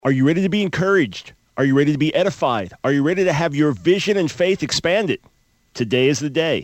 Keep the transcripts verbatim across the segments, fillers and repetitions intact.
Are you ready to be encouraged? Are you ready to be edified? Are you ready to have your vision and faith expanded? Today is the day.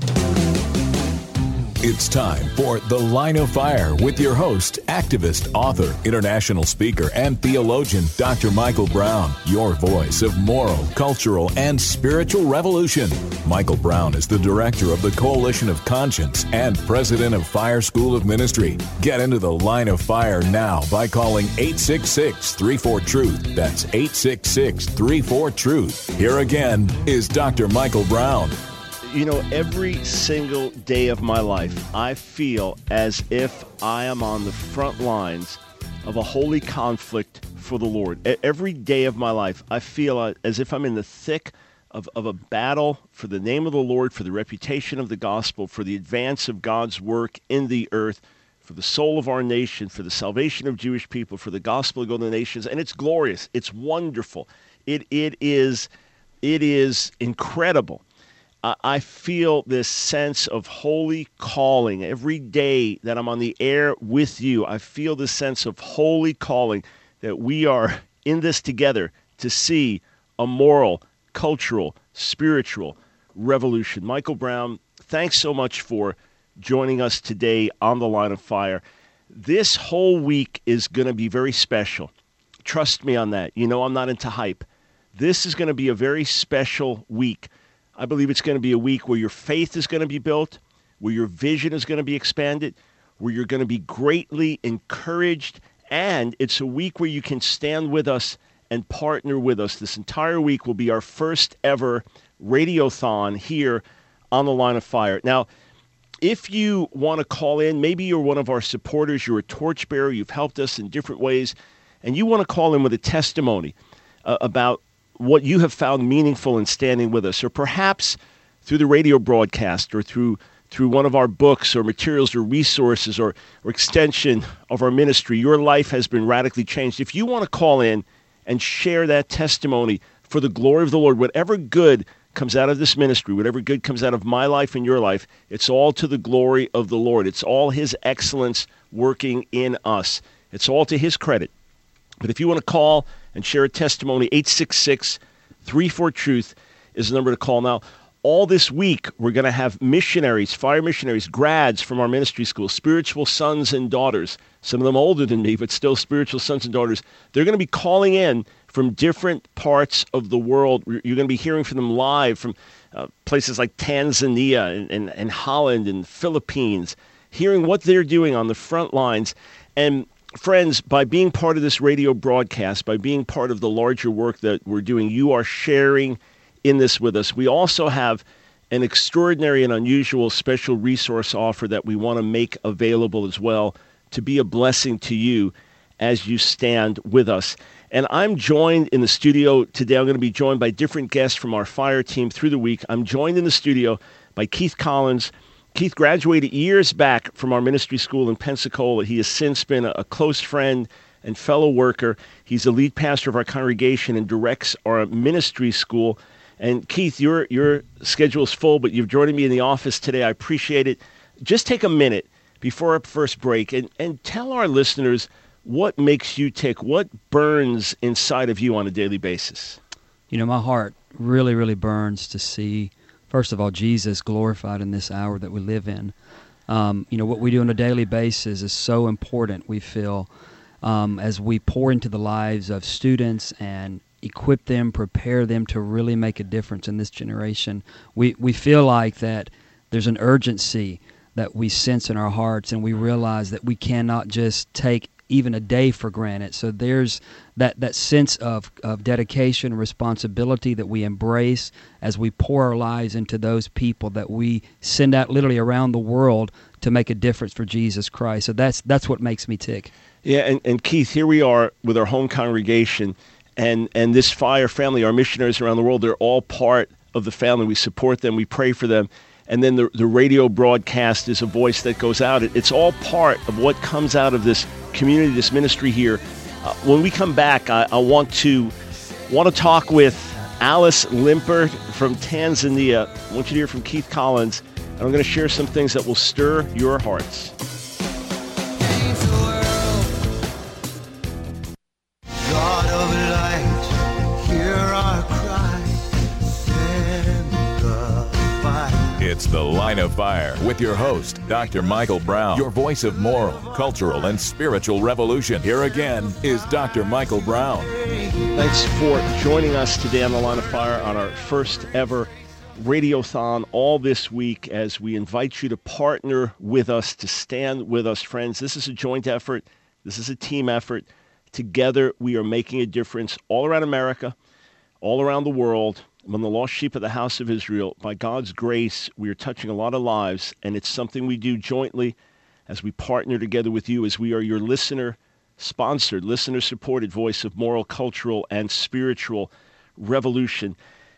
It's time for The Line of Fire with your host, activist, author, international speaker, and theologian, Doctor Michael Brown, your voice of moral, cultural, and spiritual revolution. Michael Brown is the director of the Coalition of Conscience and president of Fire School of Ministry. Get into The Line of Fire now by calling eight six six, three four, truth. That's eight six six, three four, truth. Here again is Doctor Michael Brown. You know, every single day of my life, I feel as if I am on the front lines of a holy conflict for the Lord. Every day of my life, I feel as if I'm in the thick of, of a battle for the name of the Lord, for the reputation of the gospel, for the advance of God's work in the earth, for the soul of our nation, for the salvation of Jewish people, for the gospel to go to the nations. And it's glorious. It's wonderful. It it is it is incredible. I feel this sense of holy calling. Every day that I'm on the air with you, I feel this sense of holy calling that we are in this together to see a moral, cultural, spiritual revolution. Michael Brown, thanks so much for joining us today on The Line of Fire. This whole week is going to be very special. Trust me on that. You know I'm not into hype. This is going to be a very special week. I believe it's going to be a week where your faith is going to be built, where your vision is going to be expanded, where you're going to be greatly encouraged, and it's a week where you can stand with us and partner with us. This entire week will be our first ever radiothon here on The Line of Fire. Now, if you want to call in, maybe you're one of our supporters, you're a torchbearer, you've helped us in different ways, and you want to call in with a testimony uh, about what you have found meaningful in standing with us, or perhaps through the radio broadcast or through through one of our books or materials or resources or, or extension of our ministry, your life has been radically changed. If you want to call in and share that testimony for the glory of the Lord, whatever good comes out of this ministry, whatever good comes out of my life and your life, it's all to the glory of the Lord. It's all His excellence working in us. It's all to His credit. But if you want to call and share a testimony, eight six six, three four, truth is the number to call. Now, all this week, we're going to have missionaries, fire missionaries, grads from our ministry school, spiritual sons and daughters, some of them older than me, but still spiritual sons and daughters. They're going to be calling in from different parts of the world. You're going to be hearing from them live from uh, places like Tanzania and, and, and Holland and Philippines, hearing what they're doing on the front lines. And friends, by being part of this radio broadcast, by being part of the larger work that we're doing, you are sharing in this with us. We also have an extraordinary and unusual special resource offer that we want to make available as well to be a blessing to you as you stand with us. And I'm joined in the studio today. I'm going to be joined by different guests from our fire team through the week. I'm joined in the studio by Keith Collins. Keith graduated years back from our ministry school in Pensacola. He has since been a close friend and fellow worker. He's the lead pastor of our congregation and directs our ministry school. And Keith, your your schedule is full, but you've joined me in the office today. I appreciate it. Just take a minute before our first break and, and tell our listeners what makes you tick, what burns inside of you on a daily basis. You know, my heart really, really burns to see, first of all, Jesus glorified in this hour that we live in. Um, you know, what we do on a daily basis is so important, we feel, um, as we pour into the lives of students and equip them, prepare them to really make a difference in this generation. We we feel like that there's an urgency that we sense in our hearts, and we realize that we cannot just take even a day for granted. So there's that, that sense of, of dedication and responsibility that we embrace as we pour our lives into those people that we send out literally around the world to make a difference for Jesus Christ. So that's that's what makes me tick. Yeah, and, and Keith, here we are with our home congregation, and, and this fire family, our missionaries around the world, they're all part of the family. We support them, we pray for them. And then the, the radio broadcast is a voice that goes out. It, it's all part of what comes out of this community, this ministry here. Uh, when we come back, I, I want to want to talk with Alice Limpert from Tanzania. I want you to hear from Keith Collins, and I'm going to share some things that will stir your hearts. God It's The Line of Fire with your host, Doctor Michael Brown, your voice of moral, cultural, and spiritual revolution. Here again is Doctor Michael Brown. Thanks for joining us today on The Line of Fire on our first ever Radiothon all this week as we invite you to partner with us, to stand with us, friends. This is a joint effort. This is a team effort. Together, we are making a difference all around America, all around the world. Among the lost sheep of the house of Israel, by God's grace, we are touching a lot of lives, and it's something we do jointly as we partner together with you, as we are your listener-sponsored, listener-supported voice of moral, cultural, and spiritual revolution.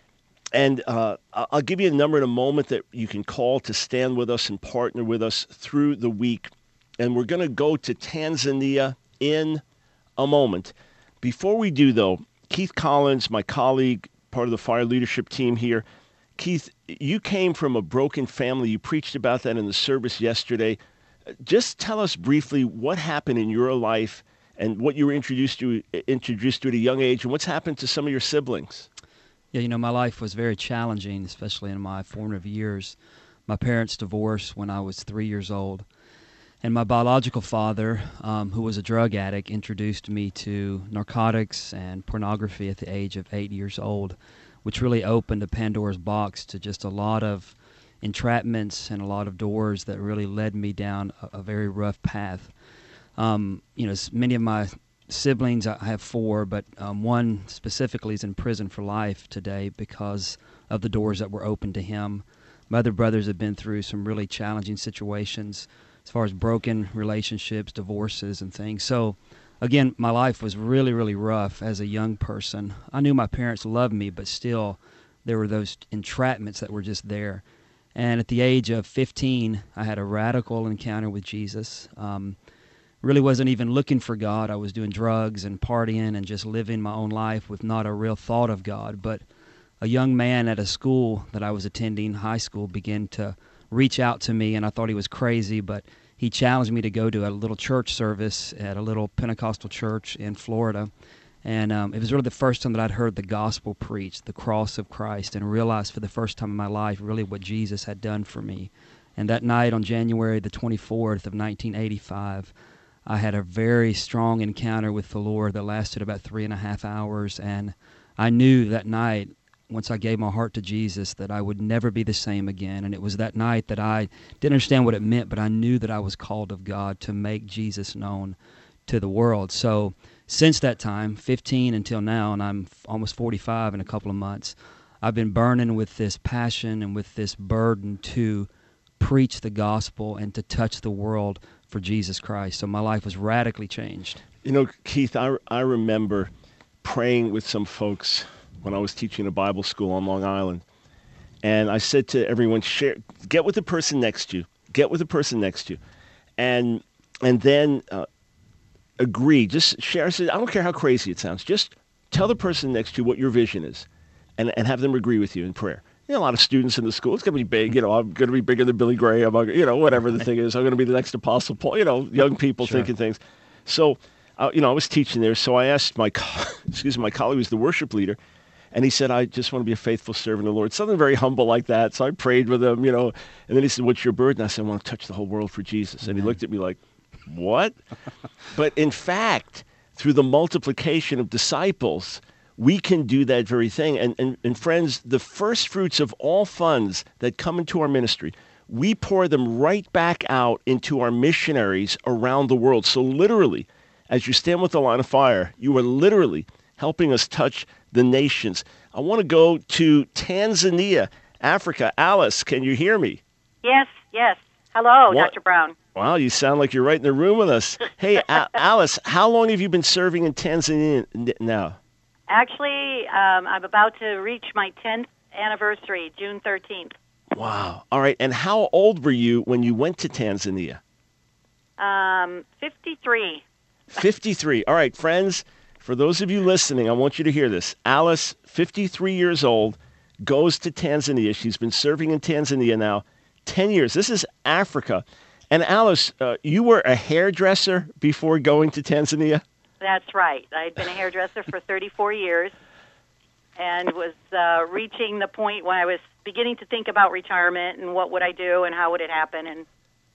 And uh, I'll give you a number in a moment that you can call to stand with us and partner with us through the week. And we're going to go to Tanzania in a moment. Before we do, though, Keith Collins, my colleague, part of the fire leadership team here. Keith, you came from a broken family. You preached about that in the service yesterday. Just tell us briefly what happened in your life and what you were introduced to, introduced to at a young age, and what's happened to some of your siblings. Yeah, you know, my life was very challenging, especially in my formative years. My parents divorced when I was three years old. And my biological father, um, who was a drug addict, introduced me to narcotics and pornography at the age of eight years old, which really opened a Pandora's box to just a lot of entrapments and a lot of doors that really led me down a, a very rough path. Um, you know, s- many of my siblings, I have four, but um, one specifically is in prison for life today because of the doors that were opened to him. My other brothers have been through some really challenging situations as far as broken relationships, divorces, and things. So, again, my life was really, really rough as a young person. I knew my parents loved me, but still, there were those entrapments that were just there. And at the age of fifteen, I had a radical encounter with Jesus. Um, really wasn't even looking for God. I was doing drugs and partying and just living my own life with not a real thought of God. But a young man at a school that I was attending, high school, began to reach out to me, and I thought he was crazy, but he challenged me to go to a little church service at a little Pentecostal church in Florida. And um, it was really the first time that I'd heard the gospel preached, the cross of Christ, and realized for the first time in my life really what Jesus had done for me. And that night on January the twenty-fourth of nineteen eighty-five, I had a very strong encounter with the Lord that lasted about three and a half hours. And I knew that night, once I gave my heart to Jesus, that I would never be the same again. And it was that night that I didn't understand what it meant, but I knew that I was called of God to make Jesus known to the world. So since that time, fifteen until now, and I'm almost forty-five in a couple of months, I've been burning with this passion and with this burden to preach the gospel and to touch the world for Jesus Christ. So my life was radically changed. You know, Keith, I, I remember praying with some folks when I was teaching a Bible school on Long Island. And I said to everyone, share, get with the person next to you. Get with the person next to you. And and then uh, agree. Just share. I said, I don't care how crazy it sounds. Just tell the person next to you what your vision is and, and have them agree with you in prayer. You know, a lot of students in the school, it's going to be big. You know, I'm going to be bigger than Billy Graham. I'm, you know, whatever the thing is. I'm going to be the next Apostle Paul. You know, young people Sure. thinking things. So, uh, you know, I was teaching there. So I asked my, co- excuse me, my colleague who's the worship leader. And he said, I just want to be a faithful servant of the Lord. Something very humble like that. So I prayed with him, you know. And then he said, what's your burden? I said, I want to touch the whole world for Jesus. And Amen. he looked at me like, what? But in fact, through the multiplication of disciples, we can do that very thing. And, and, and friends, the first fruits of all funds that come into our ministry, we pour them right back out into our missionaries around the world. So literally, as you stand with the Line of Fire, you are literally helping us touch the nations. I want to go to Tanzania, Africa. Alice, can you hear me? Yes, yes. Hello, What? Doctor Brown. Wow, you sound like you're right in the room with us. Hey, A- Alice, how long have you been serving in Tanzania n- now? Actually, um, I'm about to reach my tenth anniversary, June thirteenth. Wow. All right, and how old were you when you went to Tanzania? Um, fifty-three. fifty-three. All right, friends, for those of you listening, I want you to hear this. Alice, fifty-three years old, goes to Tanzania. She's been serving in Tanzania now ten years. This is Africa. And Alice, uh, you were a hairdresser before going to Tanzania? That's right. I'd been a hairdresser for thirty-four years. and was uh, reaching the point when I was beginning to think about retirement and what would I do and how would it happen. And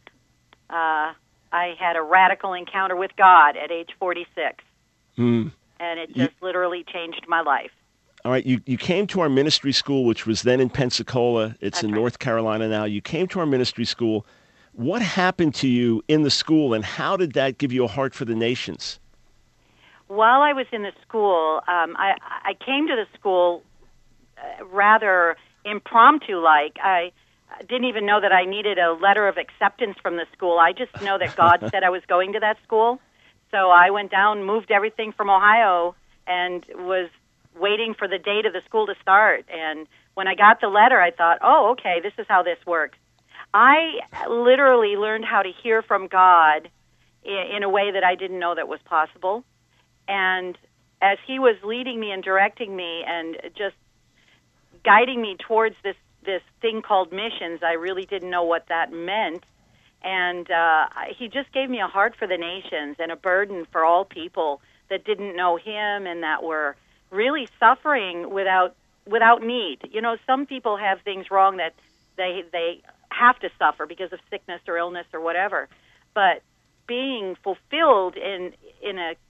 uh, I had a radical encounter with God at age forty-six, Mm. and it just You- literally changed my life. All right, you, you came to our ministry school, which was then in Pensacola. It's That's in right. North Carolina now. You came to our ministry school. What happened to you in the school, and how did that give you a heart for the nations? While I was in the school, um, I, I came to the school uh, rather impromptu-like. I didn't even know that I needed a letter of acceptance from the school. I just know that God said I was going to that school. So I went down, moved everything from Ohio, and was waiting for the date of the school to start. And when I got the letter, I thought, oh, okay, this is how this works. I literally learned how to hear from God in, in a way that I didn't know that was possible. And as he was leading me and directing me and just guiding me towards this, this thing called missions, I really didn't know what that meant. And uh, he just gave me a heart for the nations and a burden for all people that didn't know him and that were really suffering without without need. You know, some people have things wrong that they they have to suffer because of sickness or illness or whatever. But being fulfilled in in a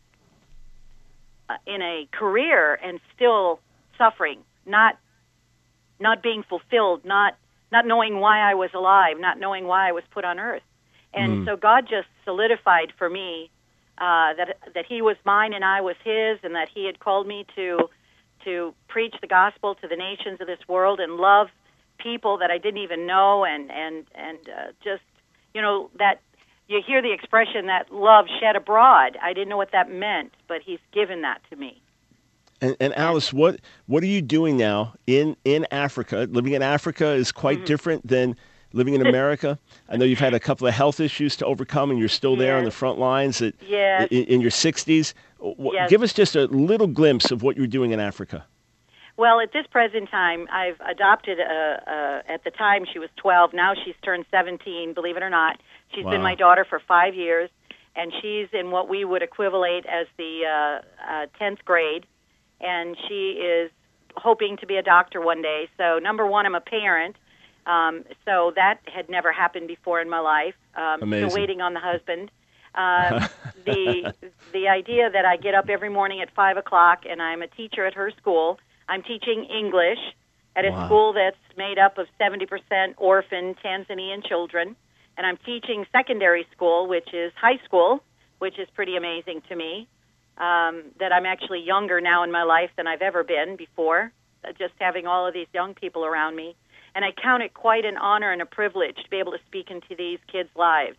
in a career and still suffering, not not being fulfilled, not not knowing why I was alive, not knowing why I was put on earth. And Mm. so God just solidified for me uh, that that he was mine and I was his, and that he had called me to to preach the gospel to the nations of this world and love people that I didn't even know, and and and uh, just, you know, that you hear the expression that love shed abroad. I didn't know what that meant, but he's given that to me. And, and Alice, what what are you doing now in, in Africa? Living in Africa is quite Mm-hmm. different than living in America. I know you've had a couple of health issues to overcome, and you're still there on the Yes. front lines at, Yes. in, in your sixties. Wh- Yes. Give us just a little glimpse of what you're doing in Africa. Well, at this present time, I've adopted a, a at the time she was twelve. Now she's turned seventeen, believe it or not. She's Wow. been my daughter for five years, and she's in what we would equivalent as the uh, uh, tenth grade, and she is hoping to be a doctor one day. So, number one, I'm a parent, um, so that had never happened before in my life. Um, Amazing. Still waiting on the husband. Uh, the the idea that I get up every morning at five o'clock and I'm a teacher at her school. I'm teaching English at a Wow. school that's made up of seventy percent orphan Tanzanian children. And I'm teaching secondary school, which is high school, which is pretty amazing to me, um, that I'm actually younger now in my life than I've ever been before, uh, just having all of these young people around me. And I count it quite an honor and a privilege to be able to speak into these kids' lives,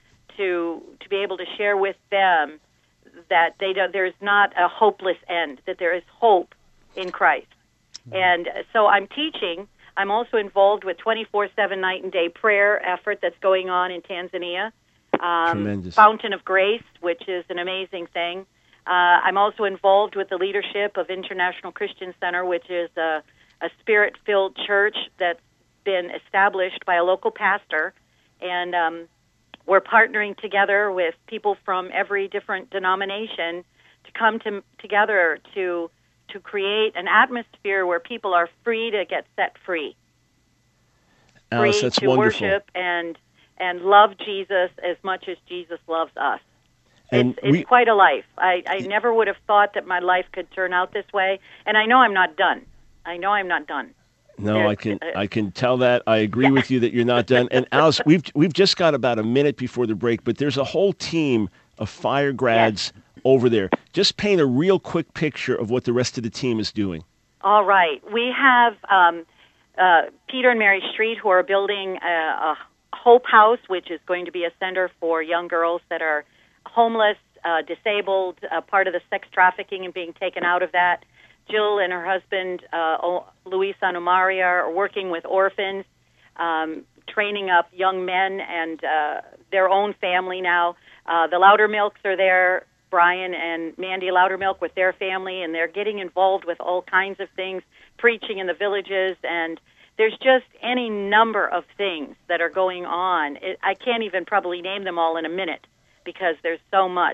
to to be able to share with them that they don't, there's not a hopeless end, that there is hope in Christ. And uh, so I'm teaching. I'm also involved with twenty-four seven night and day prayer effort that's going on in Tanzania. Um, Tremendous. Fountain of Grace, which is an amazing thing. Uh, I'm also involved with the leadership of International Christian Center, which is a, a spirit-filled church that's been established by a local pastor. And um, we're partnering together with people from every different denomination to come to, together to to create an atmosphere where people are free to get set free, Alice, free that's to wonderful. worship and and love Jesus as much as Jesus loves us. And It's, it's we- quite a life. I, I never would have thought that my life could turn out this way, and I know I'm not done. I know I'm not done. No, There's- I can uh, I can tell that. I agree with you that you're not done. And Alice, we've we've just got about a minute before the break, but there's a whole team of fire grads over there. Just paint a real quick picture of what the rest of the team is doing. All right. We have um, uh, Peter and Mary Street, who are building a, a Hope House, which is going to be a center for young girls that are homeless, uh, disabled, uh, part of the sex trafficking and being taken out of that. Jill and her husband, uh, o- Luis Anumaria, are working with orphans, um, training up young men and uh, their own family now. Uh, the Loudermilks are there, Brian and Mandy Loudermilk with their family, and they're getting involved with all kinds of things, preaching in the villages, and there's just any number of things that are going on. It, I can't even probably name them all in a minute because there's so much.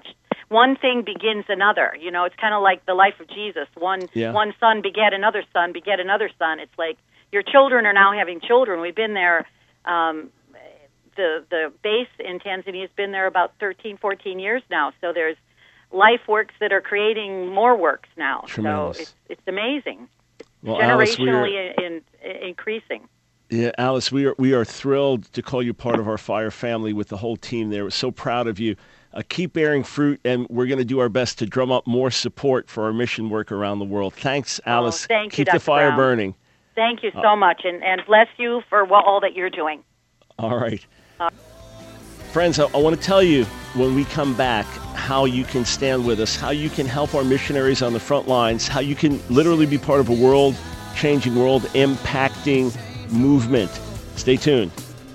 one thing begins another. You know, it's kind of like the life of Jesus. One yeah. one son beget another son, beget another son. It's like your children are now having children. We've been there. Um, the the base in Tanzania has been there about thirteen, fourteen years now. So there's life works that are creating more works now. Tremendous. So it's it's amazing. It's well, Alice, we are, generationally in, in, increasing. Yeah, Alice, we are we are thrilled to call you part of our Fire family with the whole team there. We're so proud of you. Uh, keep bearing fruit, and we're going to do our best to drum up more support for our mission work around the world. Thanks, Alice. Oh, thank keep you, Doctor the fire Brown. burning. Thank you so uh, much, and, and bless you for what, all that you're doing. All right. Uh, Friends, I, I want to tell you when we come back how you can stand with us, how you can help our missionaries on the front lines, how you can literally be part of a world-changing, world-impacting movement. Stay tuned.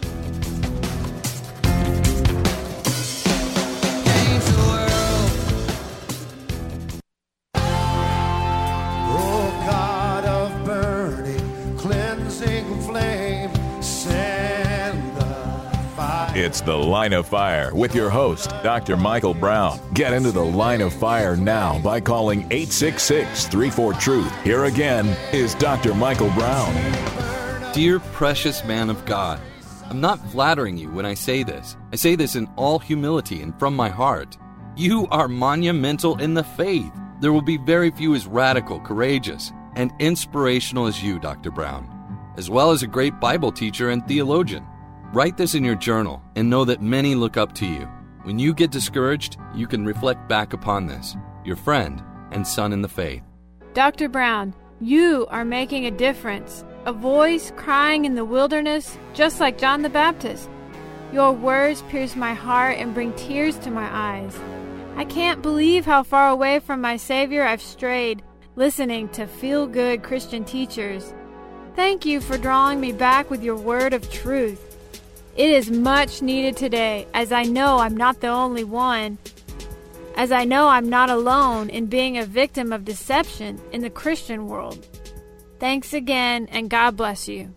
It's The Line of Fire with your host, Doctor Michael Brown. Get into the Line of Fire now by calling eight six six, three four, truth. Here again is Doctor Michael Brown. Dear precious man of God, I'm not flattering you when I say this. I say this in all humility and from my heart. You are monumental in the faith. There will be very few as radical, courageous, and inspirational as you, Doctor Brown, as well as a great Bible teacher and theologian. Write this in your journal and know that many look up to you. When you get discouraged, you can reflect back upon this, your friend and son in the faith. Doctor Brown, you are making a difference, a voice crying in the wilderness, just like John the Baptist. Your words pierce my heart and bring tears to my eyes. I can't believe how far away from my Savior I've strayed, listening to feel-good Christian teachers. Thank you for drawing me back with your word of truth. It is much needed today, as I know I'm not the only one, as I know I'm not alone in being a victim of deception in the Christian world. Thanks again, and God bless you.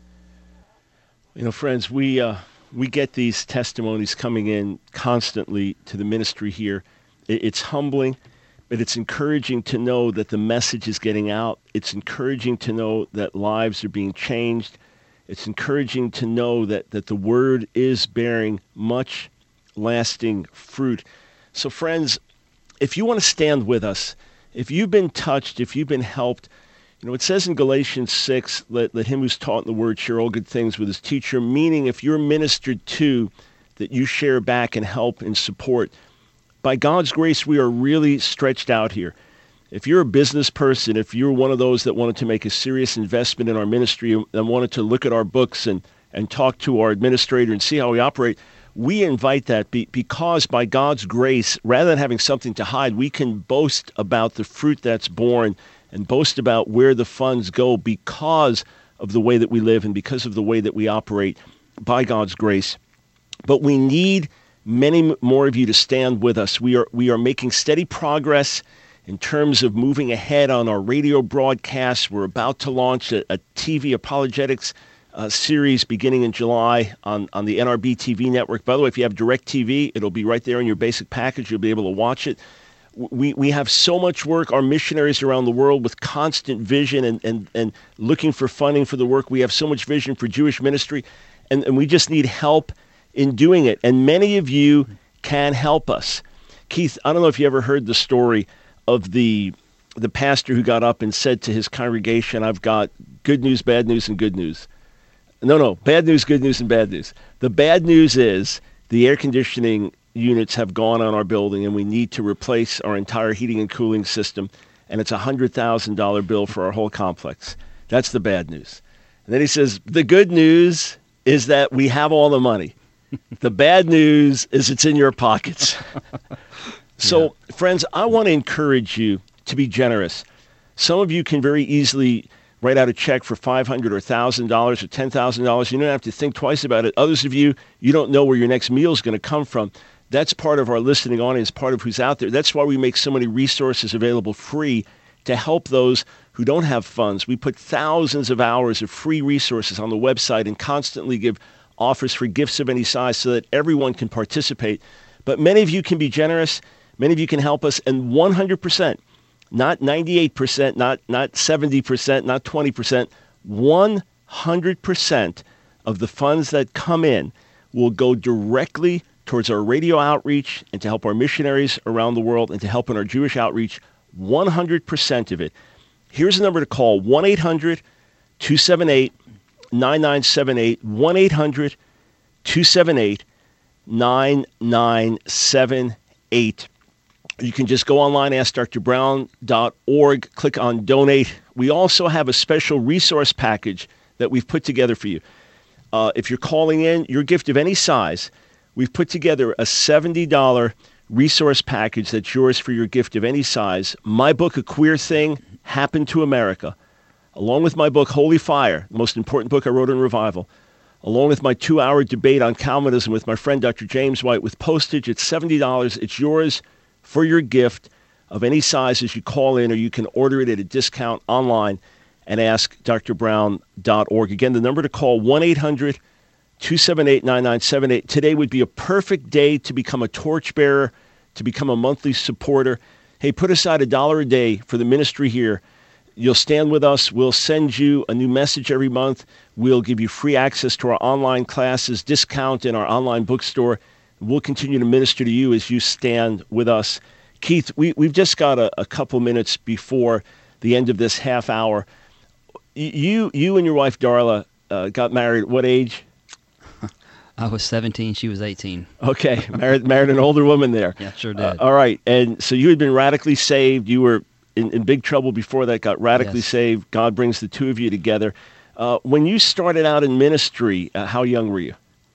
You know, friends, we uh, we get these testimonies coming in constantly to the ministry here. It's humbling, but it's encouraging to know that the message is getting out. It's encouraging to know that lives are being changed. It's encouraging to know that, that the word is bearing much lasting fruit. So friends, if you want to stand with us, if you've been touched, if you've been helped, you know, it says in Galatians six, let, let him who's taught in the word share all good things with his teacher, meaning if you're ministered to, that you share back and help and support. By God's grace, we are really stretched out here. If you're a business person, if you're one of those that wanted to make a serious investment in our ministry and wanted to look at our books and, and talk to our administrator and see how we operate, we invite that be, because by God's grace, rather than having something to hide, we can boast about the fruit that's born and boast about where the funds go because of the way that we live and because of the way that we operate by God's grace. But we need many more of you to stand with us. We are we are making steady progress in terms of moving ahead on our radio broadcasts. We're about to launch a, a T V apologetics uh, series beginning in July on, on the N R B T V network. By the way, if you have DirecTV, it'll be right there in your basic package. You'll be able to watch it. We we have so much work. Our missionaries around the world with constant vision and, and, and looking for funding for the work. We have so much vision for Jewish ministry, and, and we just need help in doing it. And many of you can help us. Keith, I don't know if you ever heard the story of the the pastor who got up and said to his congregation, I've got good news, bad news, and good news. No, no, bad news, good news, and bad news. The bad news is the air conditioning units have gone on our building, and we need to replace our entire heating and cooling system, and it's a one hundred thousand dollars bill for our whole complex. That's the bad news. And then he says, the good news is that we have all the money. The bad news is it's in your pockets. So, yeah. Friends, I want to encourage you to be generous. Some of you can very easily write out a check for five hundred dollars or one thousand dollars or ten thousand dollars. You don't have to think twice about it. Others of you, you don't know where your next meal is going to come from. That's part of our listening audience, part of who's out there. That's why we make so many resources available free to help those who don't have funds. We put thousands of hours of free resources on the website and constantly give offers for gifts of any size so that everyone can participate. But many of you can be generous. Many of you can help us, and one hundred percent, not ninety-eight percent, not, not seventy percent, not twenty percent, one hundred percent of the funds that come in will go directly towards our radio outreach and to help our missionaries around the world and to help in our Jewish outreach, one hundred percent of it. Here's the number to call, one eight hundred two seven eight nine nine seven eight, one eight hundred two seven eight nine nine seven eight. You can just go online, ask dr brown dot org, click on donate. We also have a special resource package that we've put together for you. Uh, if you're calling in your gift of any size, we've put together a seventy dollars resource package that's yours for your gift of any size. My book, A Queer Thing Happened to America, along with my book, Holy Fire, the most important book I wrote in revival, along with my two-hour debate on Calvinism with my friend Doctor James White with postage. It's seventy dollars. It's yours for your gift of any size as you call in, or you can order it at a discount online and ask dr brown dot org. Again, the number to call, one eight hundred two seven eight nine nine seven eight. Today would be a perfect day to become a torchbearer, to become a monthly supporter. Hey, put aside a dollar a day for the ministry here. You'll stand with us. We'll send you a new message every month. We'll give you free access to our online classes, discount in our online bookstore. We'll continue to minister to you as you stand with us. Keith, we, we've just got a, a couple minutes before the end of this half hour. You you and your wife, Darla, uh, got married at what age? I was seventeen. She was eighteen. Okay. Married, married an older woman there. Yeah, sure did. Uh, all right. And so you had been radically saved. You were in, in big trouble before that, got radically Yes. saved. God brings the two of you together. Uh, when you started out in ministry, uh, how young were you?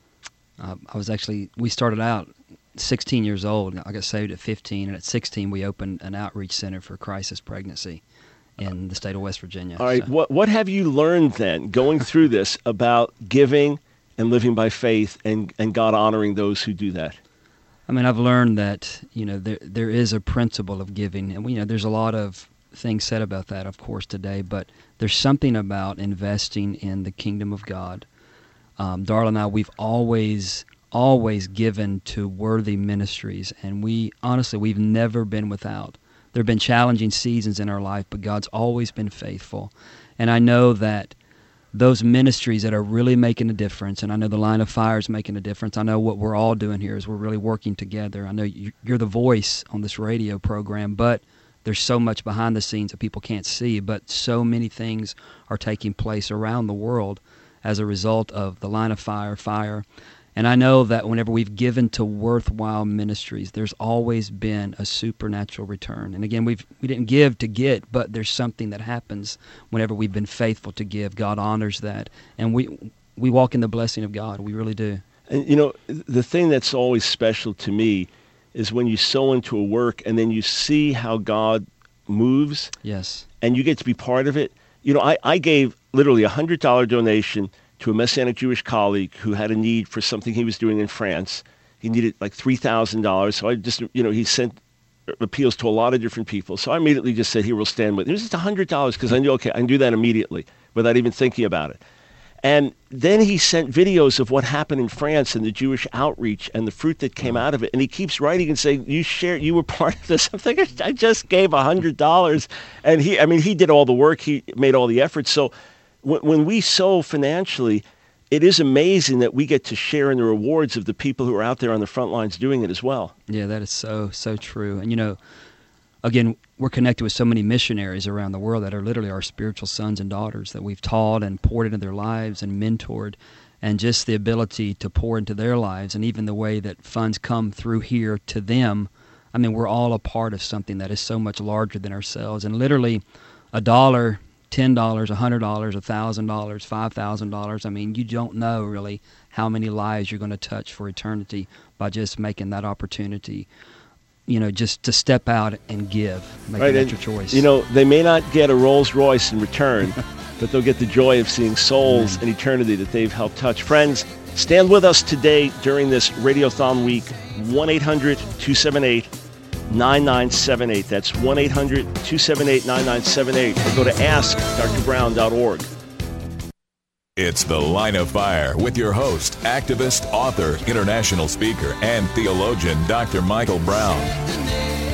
Uh, I was actually, we started out sixteen years old. I got saved at fifteen, and at sixteen we opened an outreach center for crisis pregnancy in the state of West Virginia. All right. So, What, what have you learned then, going through this, about giving and living by faith and, and God honoring those who do that? I mean, I've learned that, you know, there there is a principle of giving. And, you know, there's a lot of things said about that, of course, today. But there's something about investing in the kingdom of God. Um, Darla and I, we've always, always given to worthy ministries. And we, honestly, we've never been without. There have been challenging seasons in our life, but God's always been faithful. And I know that those ministries that are really making a difference, and I know the Line of Fire is making a difference. I know what we're all doing here is we're really working together. I know you're the voice on this radio program, but there's so much behind the scenes that people can't see, but so many things are taking place around the world as a result of the Line of Fire, fire. And I know that whenever we've given to worthwhile ministries, there's always been a supernatural return. And again, we've we didn't give to get, but there's something that happens whenever we've been faithful to give. God honors that, and we we walk in the blessing of God. We really do. And you know, the thing that's always special to me is when you sow into a work and then you see how God moves. Yes. And you get to be part of it. You know, I, I gave literally a one hundred dollars donation to a Messianic Jewish colleague who had a need for something he was doing in France. He needed like three thousand dollars. So I just, you know, he sent appeals to a lot of different people. So I immediately just said, here, we'll stand with it. It was just one hundred dollars because I knew, okay, I can do that immediately without even thinking about it. And then he sent videos of what happened in France and the Jewish outreach and the fruit that came out of it. And he keeps writing and saying, you shared, you were part of this. I'm thinking, I just gave one hundred dollars. And he, I mean, he did all the work. He made all the efforts. So when we sow financially, it is amazing that we get to share in the rewards of the people who are out there on the front lines doing it as well. Yeah, that is so, so true. And, you know, again, we're connected with so many missionaries around the world that are literally our spiritual sons and daughters that we've taught and poured into their lives and mentored, and just the ability to pour into their lives and even the way that funds come through here to them. I mean, we're all a part of something that is so much larger than ourselves. And literally a dollar, ten dollars, one hundred dollars, one thousand dollars, five thousand dollars. I mean, you don't know really how many lives you're going to touch for eternity by just making that opportunity, you know, just to step out and give, make right, an extra and, choice. You know, they may not get a Rolls Royce in return, but they'll get the joy of seeing souls in eternity that they've helped touch. Friends, stand with us today during this Radiothon week, one eight hundred two seven eight nine nine seven eight. That's one eight hundred two seven eight nine nine seven eight. Or go to ask dr brown dot org. It's The Line of Fire with your host, activist, author, international speaker, and theologian, Doctor Michael Brown.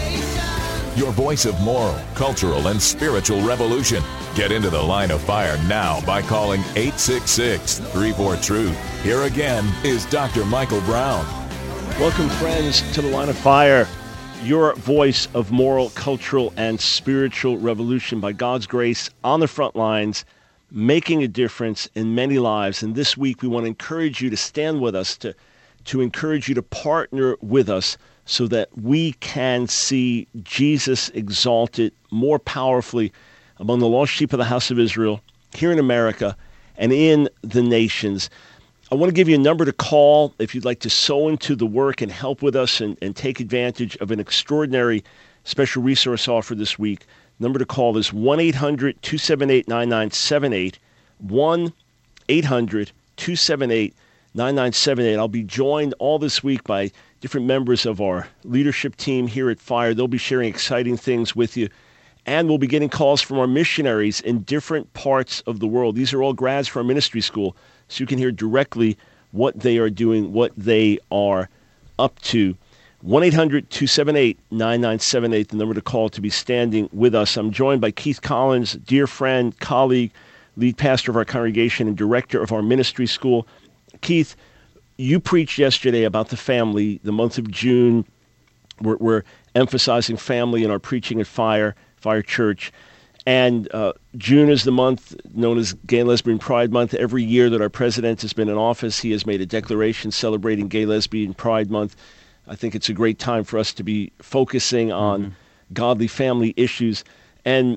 your voice of moral, cultural, and spiritual revolution. Get into the Line of Fire now by calling eight six six, three four, truth. Here again is Doctor Michael Brown. Welcome, friends, to the Line of Fire, your voice of moral, cultural, and spiritual revolution. By God's grace, on the front lines, making a difference in many lives. And this week, we want to encourage you to stand with us, to, to encourage you to partner with us so that we can see Jesus exalted more powerfully among the lost sheep of the house of Israel, here in America, and in the nations. I want to give you a number to call if you'd like to sow into the work and help with us and, and take advantage of an extraordinary special resource offer this week. Number to call is one eight hundred, two seven eight, nine nine seven eight, one eight hundred, two seven eight, nine nine seven eight. I'll be joined all this week by different members of our leadership team here at Fire. They'll be sharing exciting things with you. And we'll be getting calls from our missionaries in different parts of the world. These are all grads from our ministry school, so you can hear directly what they are doing, what they are up to. one eight hundred, two seven eight, nine nine seven eight, the number to call to be standing with us. I'm joined by Keith Collins, dear friend, colleague, lead pastor of our congregation, and director of our ministry school. Keith, you preached yesterday about the family, the month of June. We're, we're emphasizing family in our preaching at Fire, Fire Church. And uh, June is the month known as Gay and Lesbian Pride Month. Every year that our president has been in office, he has made a declaration celebrating Gay, Lesbian Pride Month. I think it's a great time for us to be focusing on mm-hmm. godly family issues. And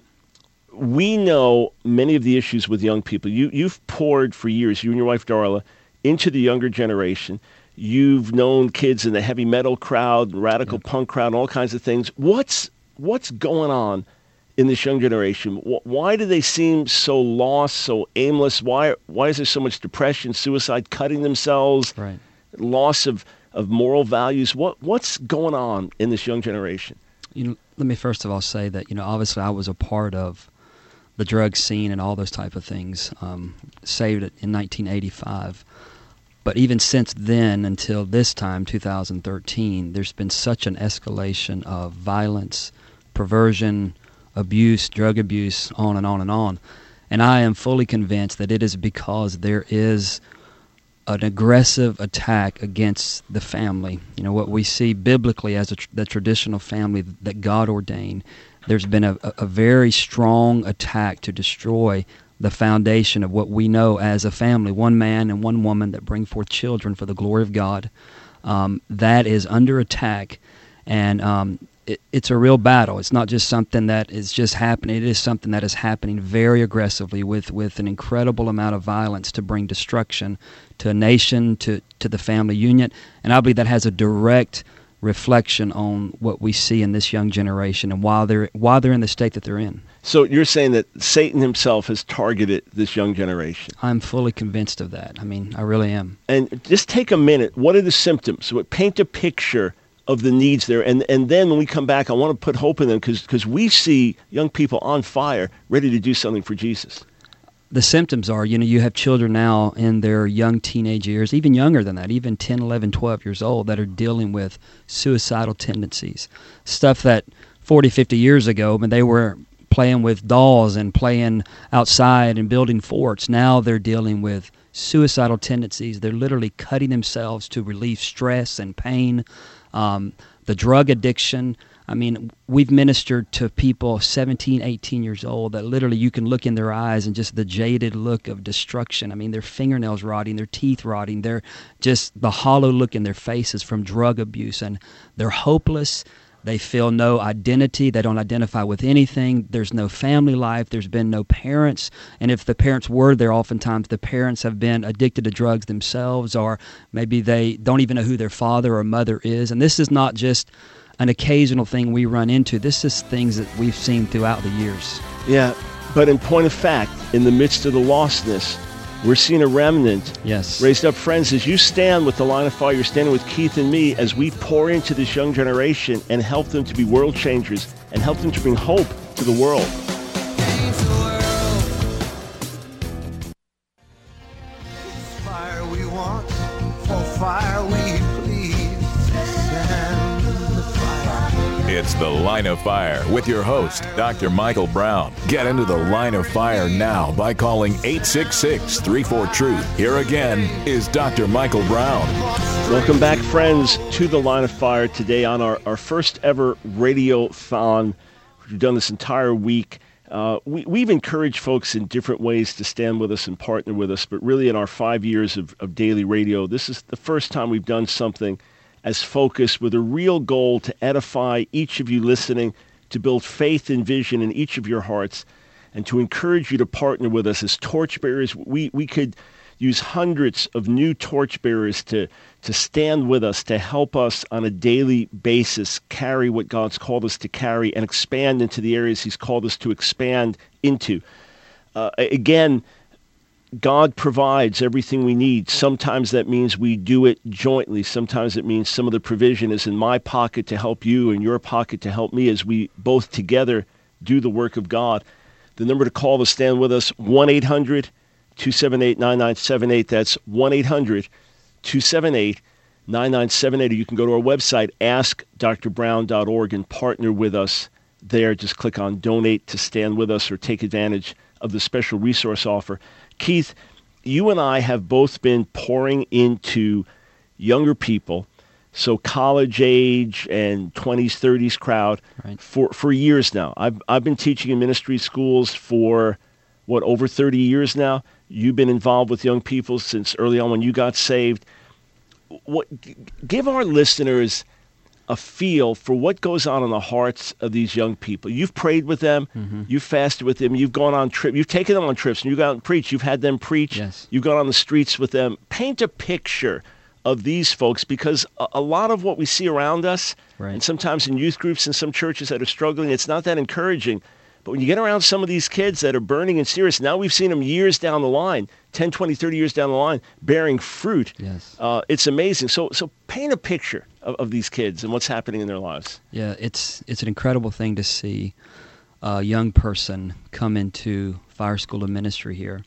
we know many of the issues with young people. You, you've poured for years, you and your wife Darla, into the younger generation. You've known kids in the heavy metal crowd, radical yeah. punk crowd, all kinds of things. What's what's going on in this young generation? Why do they seem so lost, so aimless? Why why is there so much depression, suicide, cutting themselves, right. loss of, of moral values? What what's going on in this young generation? You know, let me first of all say that, you know, obviously I was a part of the drug scene and all those type of things, um, saved it in nineteen eighty-five. But even since then until this time, two thousand thirteen, there's been such an escalation of violence, perversion, abuse, drug abuse, on and on and on. And I am fully convinced that it is because there is an aggressive attack against the family. You know, what we see biblically as a tr- the traditional family that God ordained, there's been a, a very strong attack to destroy the foundation of what we know as a family, one man and one woman that bring forth children for the glory of God. Um, that is under attack, and um, it, it's a real battle. It's not just something that is just happening. It is something that is happening very aggressively with, with an incredible amount of violence to bring destruction to a nation, to, to the family union, and I believe that has a direct reflection on what we see in this young generation and why they're why they're in the state that they're in. So you're saying that Satan himself has targeted this young generation? I'm fully convinced of that. I mean, I really am. And just take a minute. What are the symptoms? Paint a picture of the needs there. And and then when we come back, I want to put hope in them because because we see young people on fire, ready to do something for Jesus. The symptoms are, you know, you have children now in their young teenage years, even younger than that, even ten, eleven, twelve years old, that are dealing with suicidal tendencies. Stuff that forty, fifty years ago, when they were playing with dolls and playing outside and building forts, now they're dealing with suicidal tendencies. They're literally cutting themselves to relieve stress and pain. Um, the drug addiction. I mean, we've ministered to people seventeen, eighteen years old that literally you can look in their eyes and just the jaded look of destruction. I mean, their fingernails rotting, their teeth rotting, they're just the hollow look in their faces from drug abuse, and they're hopeless. They feel no identity. They don't identify with anything. There's no family life. There's been no parents. And if the parents were there, oftentimes the parents have been addicted to drugs themselves, or maybe they don't even know who their father or mother is. And this is not just an occasional thing we run into. This is things that we've seen throughout the years. Yeah, but in point of fact, in the midst of the lostness, we're seeing a remnant yes. raised up. Friends, as you stand with the Line of Fire, you're standing with Keith and me as we pour into this young generation and help them to be world changers and help them to bring hope to the world. Fire we want, for fire we please. Send the fire. It's the Line Line of Fire with your host, Doctor Michael Brown. Get into the Line of Fire now by calling eight six six, three four, truth. Here again is Doctor Michael Brown. Welcome back, friends, to the Line of Fire today on our, our first ever radio-thon. We've done this entire week. Uh, we, we've encouraged folks in different ways to stand with us and partner with us, but really in our five years of, of daily radio, this is the first time we've done something as focused with a real goal to edify each of you listening, to build faith and vision in each of your hearts, and to encourage you to partner with us as torchbearers. We, we could use hundreds of new torchbearers to, to stand with us, to help us on a daily basis carry what God's called us to carry and expand into the areas He's called us to expand into. Uh, again, God provides everything we need. Sometimes that means we do it jointly. Sometimes it means some of the provision is in my pocket to help you and your pocket to help me as we both together do the work of God. The number to call to stand with us, one eight hundred, two seven eight, nine nine seven eight. That's one eight hundred, two seven eight, nine nine seven eight. Or you can go to our website, ask dr brown dot org, and partner with us there. Just click on Donate to stand with us or take advantage of the special resource offer. Keith, you and I have both been pouring into younger people, so college age and twenties, thirties crowd, right, for, for years now. I've I've been teaching in ministry schools for, what, over thirty years now? You've been involved with young people since early on when you got saved. What, give our listeners a feel for what goes on in the hearts of these young people. You've prayed with them. Mm-hmm. You've fasted with them. You've gone on trips. You've taken them on trips, and you've gone and preached. You've had them preach. Yes. You've gone on the streets with them. Paint a picture of these folks, because a, a lot of what we see around us, right, and sometimes in youth groups and some churches that are struggling, it's not that encouraging. But when you get around some of these kids that are burning and serious, now we've seen them years down the line, ten, twenty, thirty years down the line, bearing fruit. Yes. Uh, it's amazing. So so paint a picture of, of these kids and what's happening in their lives. Yeah, it's it's an incredible thing to see a young person come into Fire School of Ministry here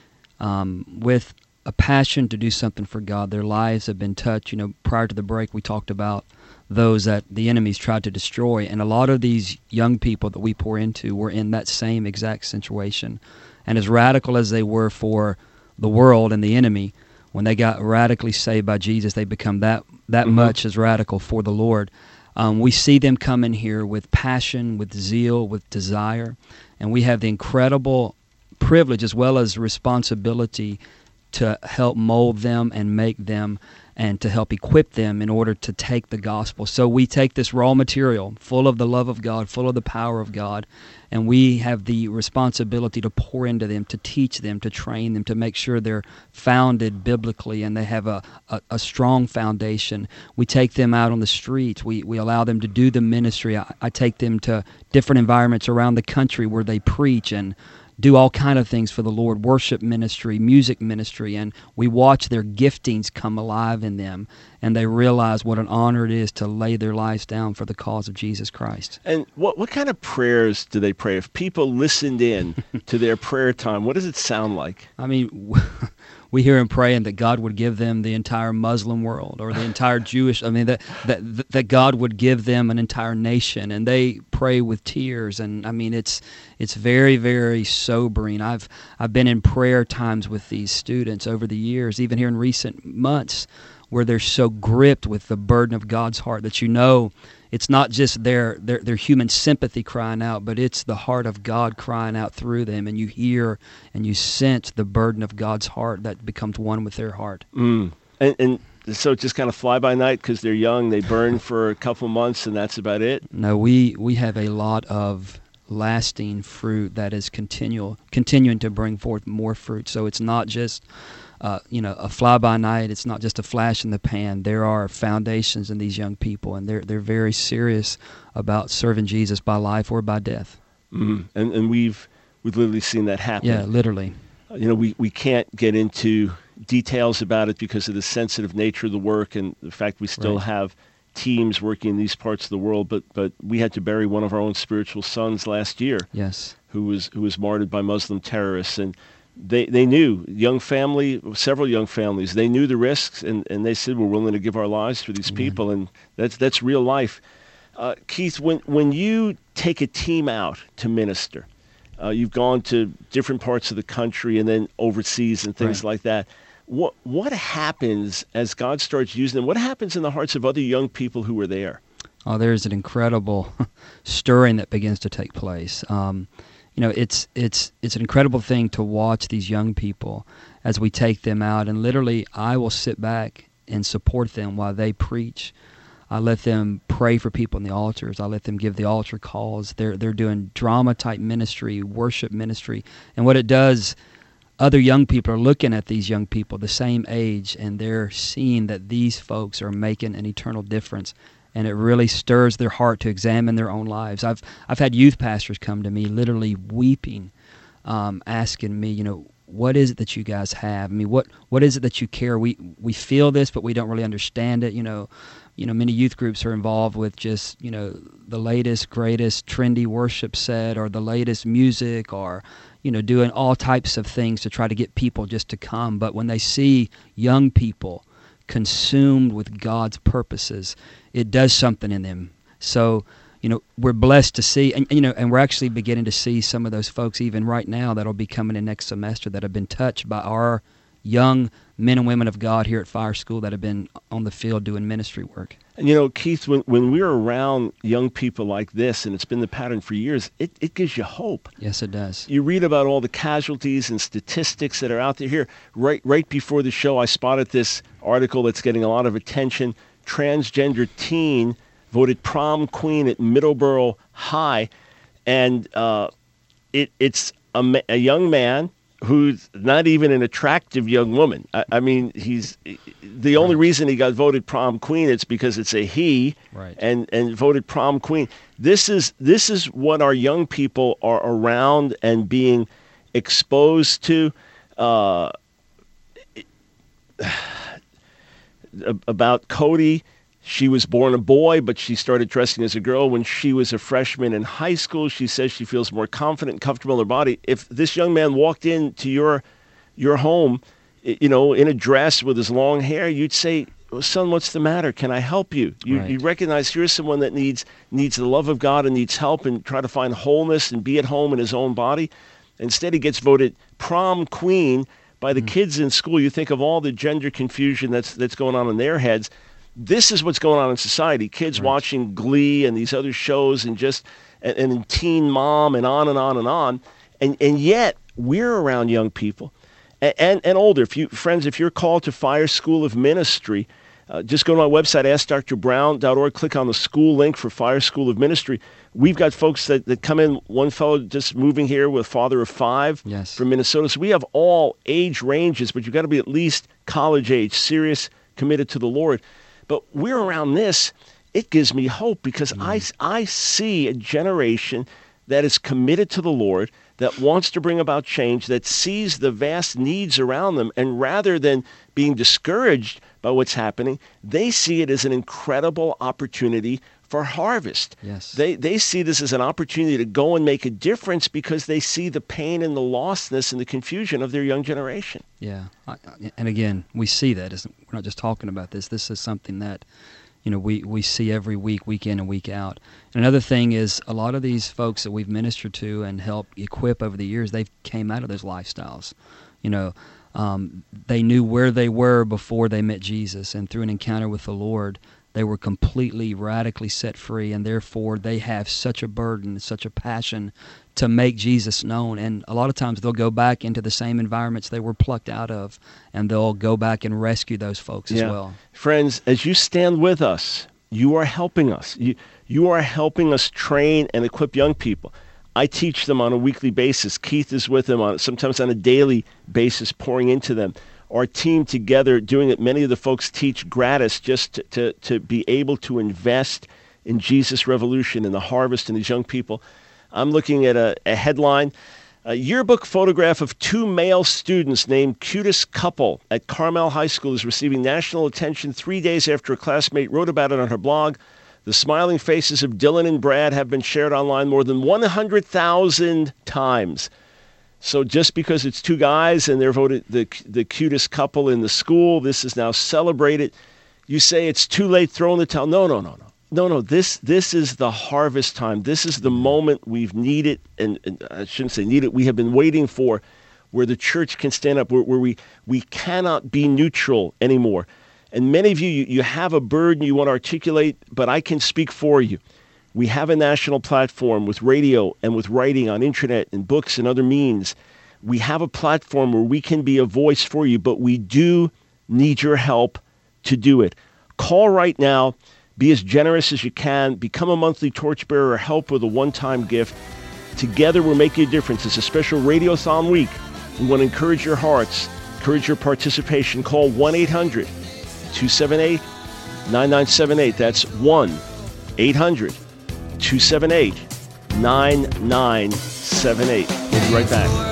um, with a passion to do something for God. Their lives have been touched. You know, prior to the break, we talked about those that the enemies tried to destroy. And a lot of these young people that we pour into were in that same exact situation. And as radical as they were for the world and the enemy, when they got radically saved by Jesus, they become that that mm-hmm. much as radical for the Lord. Um, we see them come in here with passion, with zeal, with desire, and we have the incredible privilege as well as responsibility to help mold them and make them and to help equip them in order to take the gospel. So we take this raw material full of the love of God, full of the power of God, and we have the responsibility to pour into them, to teach them, to train them, to make sure they're founded biblically and they have a, a, a strong foundation. We take them out on the streets. We, we allow them to do the ministry. I, I take them to different environments around the country where they preach and do all kind of things for the Lord, worship ministry, music ministry, and we watch their giftings come alive in them, and they realize what an honor it is to lay their lives down for the cause of Jesus Christ. And what what kind of prayers do they pray? If people listened in to their prayer time, what does it sound like? I mean, we hear them praying that God would give them the entire Muslim world or the entire Jewish, I mean, that, that that God would give them an entire nation, and they pray with tears, and I mean, it's it's very, very sobering. I've I've been in prayer times with these students over the years, even here in recent months, where they're so gripped with the burden of God's heart that you know it's not just their, their their human sympathy crying out, but it's the heart of God crying out through them, and you hear and you sense the burden of God's heart that becomes one with their heart. Mm. And, and so just kind of fly by night because they're young, they burn for a couple months, and that's about it? No, we, we have a lot of lasting fruit that is continual, continuing to bring forth more fruit. So it's not just Uh, you know, a fly-by-night. It's not just a flash in the pan. There are foundations in these young people, and they're they're very serious about serving Jesus by life or by death. Mm-hmm. And and we've we've literally seen that happen. Yeah, literally. Uh, you know, we, we can't get into details about it because of the sensitive nature of the work and the fact we still right. have teams working in these parts of the world. But but we had to bury one of our own spiritual sons last year. Yes, who was who was martyred by Muslim terrorists. And They they knew, young family, several young families, they knew the risks, and, and they said, we're willing to give our lives for these Amen. people, and that's that's real life. Uh, Keith, when, when you take a team out to minister, uh, you've gone to different parts of the country and then overseas and things Right. like that. What what happens as God starts using them? What happens in the hearts of other young people who were there? Oh, there's an incredible stirring that begins to take place. Um, you know, it's it's it's an incredible thing to watch these young people as we take them out, and literally, I will sit back and support them while they preach. I let them pray for people in the altars. I let them give the altar calls. They're they're doing drama type ministry, worship ministry, and what it does. Other young people are looking at these young people the same age, and they're seeing that these folks are making an eternal difference, and it really stirs their heart to examine their own lives. I've I've had youth pastors come to me literally weeping, um, asking me, you know, what is it that you guys have? I mean, what what is it that you care? We we feel this, but we don't really understand it. You know, you know, many youth groups are involved with just, you know, the latest, greatest, trendy worship set or the latest music or, you know, doing all types of things to try to get people just to come. But when they see young people consumed with God's purposes, it does something in them. So, you know, we're blessed to see, and you know, and we're actually beginning to see some of those folks even right now that'll be coming in next semester that have been touched by our young men and women of God here at Fire School that have been on the field doing ministry work. And you know, Keith, when, when we're around young people like this, and it's been the pattern for years, it, it gives you hope. Yes, it does. You read about all the casualties and statistics that are out there. Here, right, right before the show, I spotted this article that's getting a lot of attention. Transgender teen voted prom queen at Middleborough High, and uh, it, it's a, ma- a young man who's not even an attractive young woman. I, I mean, he's the only Right. reason he got voted prom queen. It's because it's a he, Right. and and voted prom queen. This is this is what our young people are around and being exposed to. Uh, about Cody. She was born a boy, but she started dressing as a girl when she was a freshman in high school. She says she feels more confident and comfortable in her body. If this young man walked into your your home, you know, in a dress with his long hair, you'd say, well, son, what's the matter? Can I help you? You, Right. you recognize here's someone that needs needs the love of God and needs help and try to find wholeness and be at home in his own body. Instead, he gets voted prom queen by the mm. kids in school. You think of all the gender confusion that's that's going on in their heads. This is what's going on in society. Kids Right. watching Glee and these other shows and just and, and Teen Mom and on and on and on. And and yet we're around young people and, and, and older. If you friends, if you're called to Fire School of Ministry, uh, just go to my website, ask dr brown dot org, click on the school link for Fire School of Ministry. We've got folks that, that come in, one fellow just moving here with father of five Yes. from Minnesota. So we have all age ranges, but you've got to be at least college age, serious, committed to the Lord. But we're around this, it gives me hope because mm. I, I see a generation that is committed to the Lord, that wants to bring about change, that sees the vast needs around them, and rather than being discouraged by what's happening, they see it as an incredible opportunity for harvest. Yes. They they see this as an opportunity to go and make a difference because they see the pain and the lostness and the confusion of their young generation. Yeah, I, I- and again, we see that. It's, we're not just talking about this. This is something that, you know, we, we see every week, week in and week out. And another thing is a lot of these folks that we've ministered to and helped equip over the years, they've came out of those lifestyles. You know, um, they knew where they were before they met Jesus, and through an encounter with the Lord, they were completely, radically set free, and therefore they have such a burden, such a passion to make Jesus known. And a lot of times they'll go back into the same environments they were plucked out of, and they'll go back and rescue those folks as well. Friends, as you stand with us, you are helping us. You, you are helping us train and equip young people. I teach them on a weekly basis. Keith is with them on sometimes on a daily basis, pouring into them. Our team together doing it. Many of the folks teach gratis just to, to, to be able to invest in Jesus' revolution and the harvest in these young people. I'm looking at a, a headline, a yearbook photograph of two male students named Cutest Couple at Carmel High School is receiving national attention three days after a classmate wrote about it on her blog. The smiling faces of Dylan and Brad have been shared online more than one hundred thousand times. So just because it's two guys and they're voted the the cutest couple in the school, this is now celebrated. You say it's too late, throw in the towel. No, no, no, no. No, no, this this is the harvest time. This is the moment we've needed, and, and I shouldn't say needed, we have been waiting for, where the church can stand up, where, where we, we cannot be neutral anymore. And many of you, you, you have a burden you want to articulate, but I can speak for you. We have a national platform with radio and with writing on internet and books and other means. We have a platform where we can be a voice for you, but we do need your help to do it. Call right now. Be as generous as you can. Become a monthly torchbearer or help with a one-time gift. Together we're making a difference. It's a special Radiothon week. We want to encourage your hearts, encourage your participation. Call one eight hundred two seven eight nine nine seven eight. That's one eight hundred two seven eight nine nine seven eight. We'll be right back.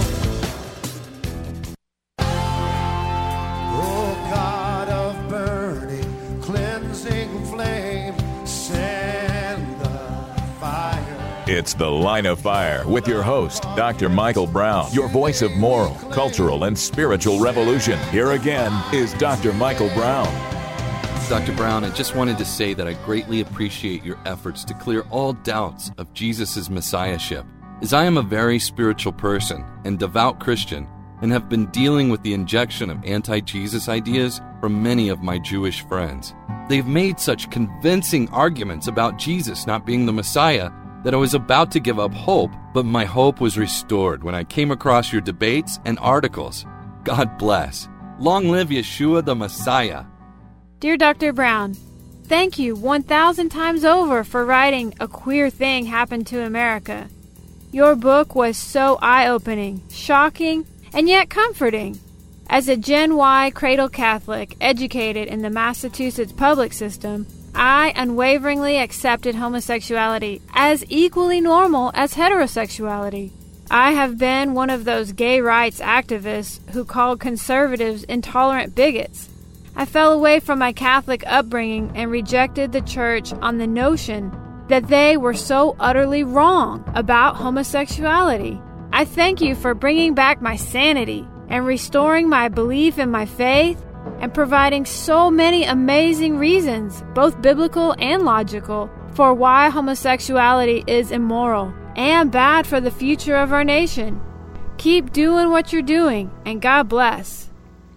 It's The Line of Fire with your host, Doctor Michael Brown, your voice of moral, cultural, and spiritual revolution. Here again is Doctor Michael Brown. Doctor Brown, I just wanted to say that I greatly appreciate your efforts to clear all doubts of Jesus' messiahship, as I am a very spiritual person and devout Christian and have been dealing with the injection of anti-Jesus ideas from many of my Jewish friends. They've made such convincing arguments about Jesus not being the Messiah that I was about to give up hope, but my hope was restored when I came across your debates and articles. God bless. Long live Yeshua the Messiah. Dear Doctor Brown, thank you one thousand times over for writing A Queer Thing Happened to America. Your book was so eye-opening, shocking, and yet comforting. As a Gen Y cradle Catholic educated in the Massachusetts public system, I unwaveringly accepted homosexuality as equally normal as heterosexuality. I have been one of those gay rights activists who called conservatives intolerant bigots. I fell away from my Catholic upbringing and rejected the church on the notion that they were so utterly wrong about homosexuality. I thank you for bringing back my sanity and restoring my belief in my faith, and providing so many amazing reasons, both biblical and logical, for why homosexuality is immoral and bad for the future of our nation. Keep doing what you're doing, and God bless.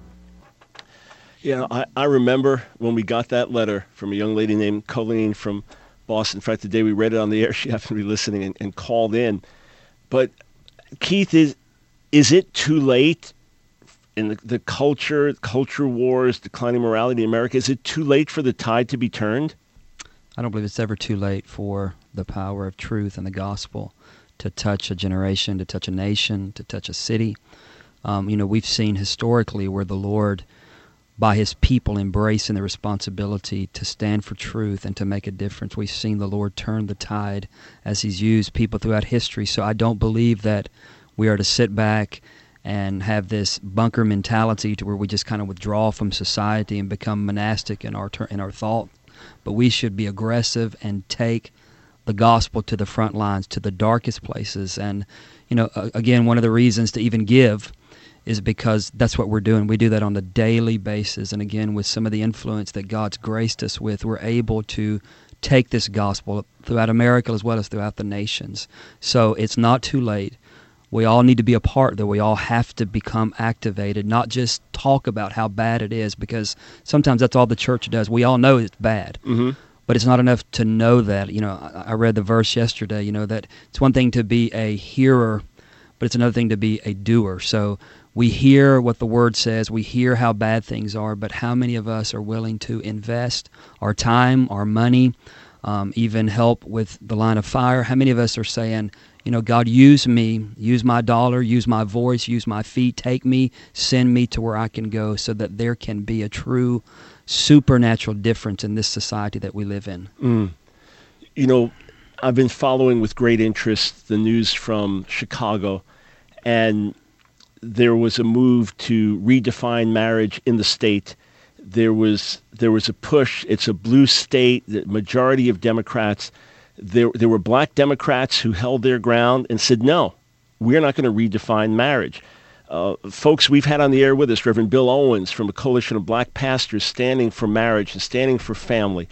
You know, I, I remember when we got that letter from a young lady named Colleen from Boston. In fact, the day we read it on the air, she happened to be listening and, and called in. But, Keith, is is it too late? In the, the culture, culture wars, declining morality in America, is it too late for the tide to be turned? I don't believe it's ever too late for the power of truth and the gospel to touch a generation, to touch a nation, to touch a city. Um, you know, we've seen historically where the Lord, by His people embracing the responsibility to stand for truth and to make a difference, we've seen the Lord turn the tide as He's used people throughout history. So I don't believe that we are to sit back and have this bunker mentality to where we just kind of withdraw from society and become monastic in our ter- in our thought. But we should be aggressive and take the gospel to the front lines, to the darkest places. And, you know, uh, again, one of the reasons to even give is because that's what we're doing. We do that on a daily basis. And again, with some of the influence that God's graced us with, we're able to take this gospel throughout America as well as throughout the nations. So it's not too late. We all need to be a part, though. We all have to become activated, not just talk about how bad it is, because sometimes that's all the church does. We all know it's bad, mm-hmm. but it's not enough to know that. You know, I, I read the verse yesterday, you know, that it's one thing to be a hearer, but it's another thing to be a doer. So we hear what the Word says, we hear how bad things are, but how many of us are willing to invest our time, our money, um, even help with the line of fire? How many of us are saying, you know, God, use me, use my dollar, use my voice, use my feet, take me, send me to where I can go so that there can be a true supernatural difference in this society that we live in. Mm. You know, I've been following with great interest the news from Chicago, and there was a move to redefine marriage in the state. There was there was a push. It's a blue state. The majority of Democrats, there there were black Democrats who held their ground and said, no, we're not going to redefine marriage. Uh, folks we've had on the air with us, Reverend Bill Owens from a coalition of black pastors standing for marriage and standing for family.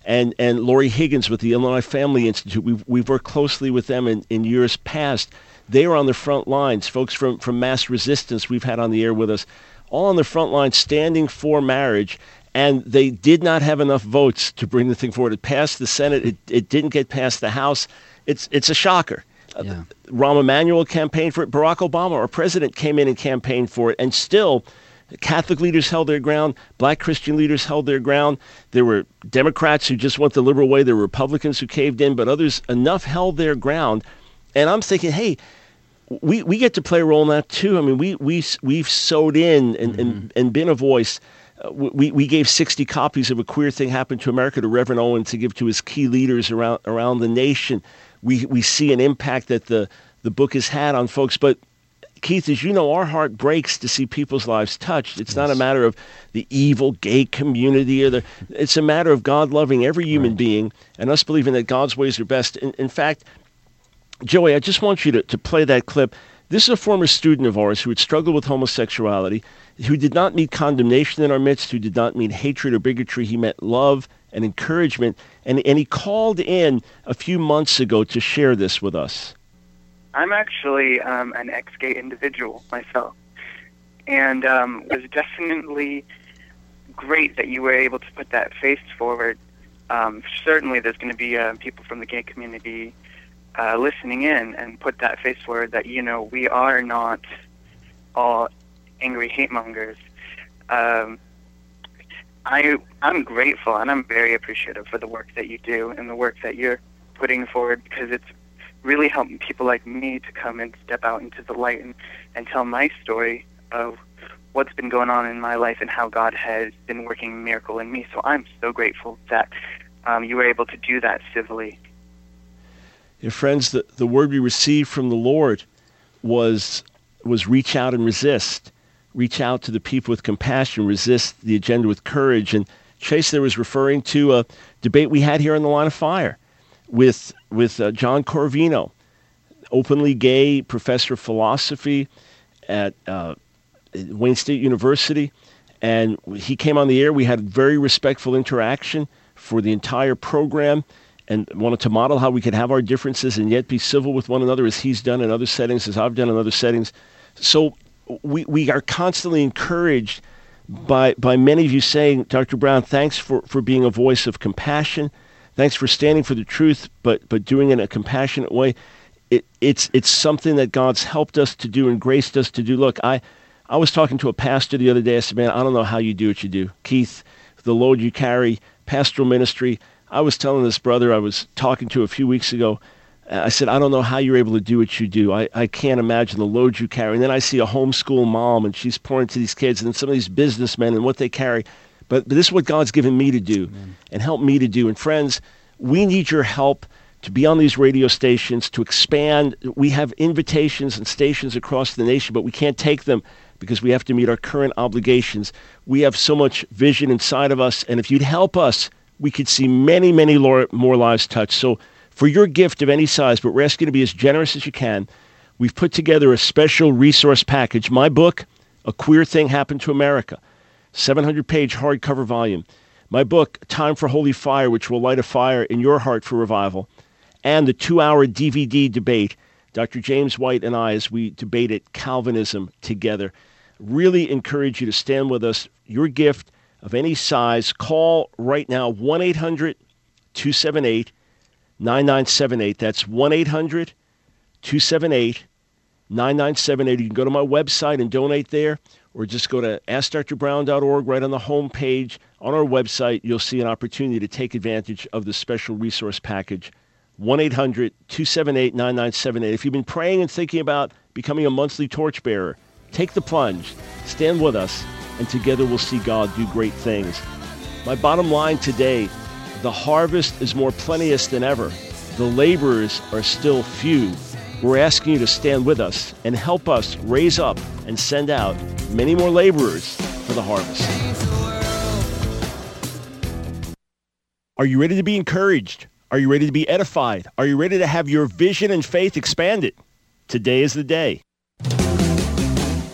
and, and Lori Higgins with the Illinois Family Institute. We've, we've worked closely with them in, in years past. They are on the front lines. Folks from, from Mass Resistance we've had on the air with us, all on the front line standing for marriage, and they did not have enough votes to bring the thing forward. It passed the Senate. It, it didn't get past the House. It's, it's a shocker. Yeah. Uh, Rahm Emanuel campaigned for it. Barack Obama, our president, came in and campaigned for it, and still Catholic leaders held their ground. Black Christian leaders held their ground. There were Democrats who just went the liberal way. There were Republicans who caved in, but others, enough held their ground. And I'm thinking, hey, we, we get to play a role in that too. I mean, we, we, we've sewed in and, mm-hmm. and, and been a voice. Uh, we, we gave sixty copies of A Queer Thing Happened to America to Reverend Owen to give to his key leaders around around the nation. We we see an impact that the, the book has had on folks. But Keith, as you know, our heart breaks to see people's lives touched. It's yes. not a matter of the evil gay community. or the. It's a matter of God loving every human right. being and us believing that God's ways are best. In, in fact, Joey, I just want you to, to play that clip. This is a former student of ours who had struggled with homosexuality, who did not meet condemnation in our midst, who did not meet hatred or bigotry. He met love and encouragement, and, and he called in a few months ago to share this with us. I'm actually um, an ex-gay individual myself, and um, it was definitely great that you were able to put that face forward. Um, certainly there's going to be uh, people from the gay community uh, listening in and put that face forward that, you know, we are not all angry hate mongers. Um, I, I'm grateful and I'm very appreciative for the work that you do and the work that you're putting forward, because it's really helping people like me to come and step out into the light and, and tell my story of what's been going on in my life and how God has been working a miracle in me. So I'm so grateful that um, you were able to do that civilly. Your friends, the, the word we received from the Lord was was reach out and resist. Reach out to the people with compassion, resist the agenda with courage. And Chase there was referring to a debate we had here on the Line of Fire with with uh, John Corvino, openly gay professor of philosophy at uh, Wayne State University. And he came on the air. We had very respectful interaction for the entire program and wanted to model how we could have our differences and yet be civil with one another, as he's done in other settings, as I've done in other settings. So we, we are constantly encouraged by by many of you saying, Doctor Brown, thanks for, for being a voice of compassion. Thanks for standing for the truth, but but doing it in a compassionate way. It, it's it's something that God's helped us to do and graced us to do. Look, I, I was talking to a pastor the other day. I said, man, I don't know how you do what you do. Keith, the load you carry, pastoral ministry. I was telling this brother I was talking to a few weeks ago, I said, I don't know how you're able to do what you do. I, I can't imagine the load you carry. And then I see a homeschool mom, and she's pouring to these kids, and then some of these businessmen and what they carry. But, but this is what God's given me to do Amen. And help me to do. And friends, we need your help to be on these radio stations, to expand. We have invitations and stations across the nation, but we can't take them because we have to meet our current obligations. We have so much vision inside of us, and if you'd help us, we could see many, many more lives touched. So for your gift of any size, but we're asking you to be as generous as you can, we've put together a special resource package. My book, A Queer Thing Happened to America, seven hundred page hardcover volume. My book, Time for Holy Fire, which will light a fire in your heart for revival. And the two-hour D V D debate, Doctor James White and I, as we debated Calvinism together. Really encourage you to stand with us. Your gift of any size, call right now, one eight hundred two seven eight nine nine seven eight. That's one eight hundred two seven eight nine nine seven eight. You can go to my website and donate there, or just go to ask dr brown dot org. Right on the home page on our website, you'll see an opportunity to take advantage of the special resource package, one eight hundred two seven eight nine nine seven eight. If you've been praying and thinking about becoming a monthly torchbearer, take the plunge, stand with us, and together we'll see God do great things. My bottom line today, the harvest is more plenteous than ever. The laborers are still few. We're asking you to stand with us and help us raise up and send out many more laborers for the harvest. Are you ready to be encouraged? Are you ready to be edified? Are you ready to have your vision and faith expanded? Today is the day.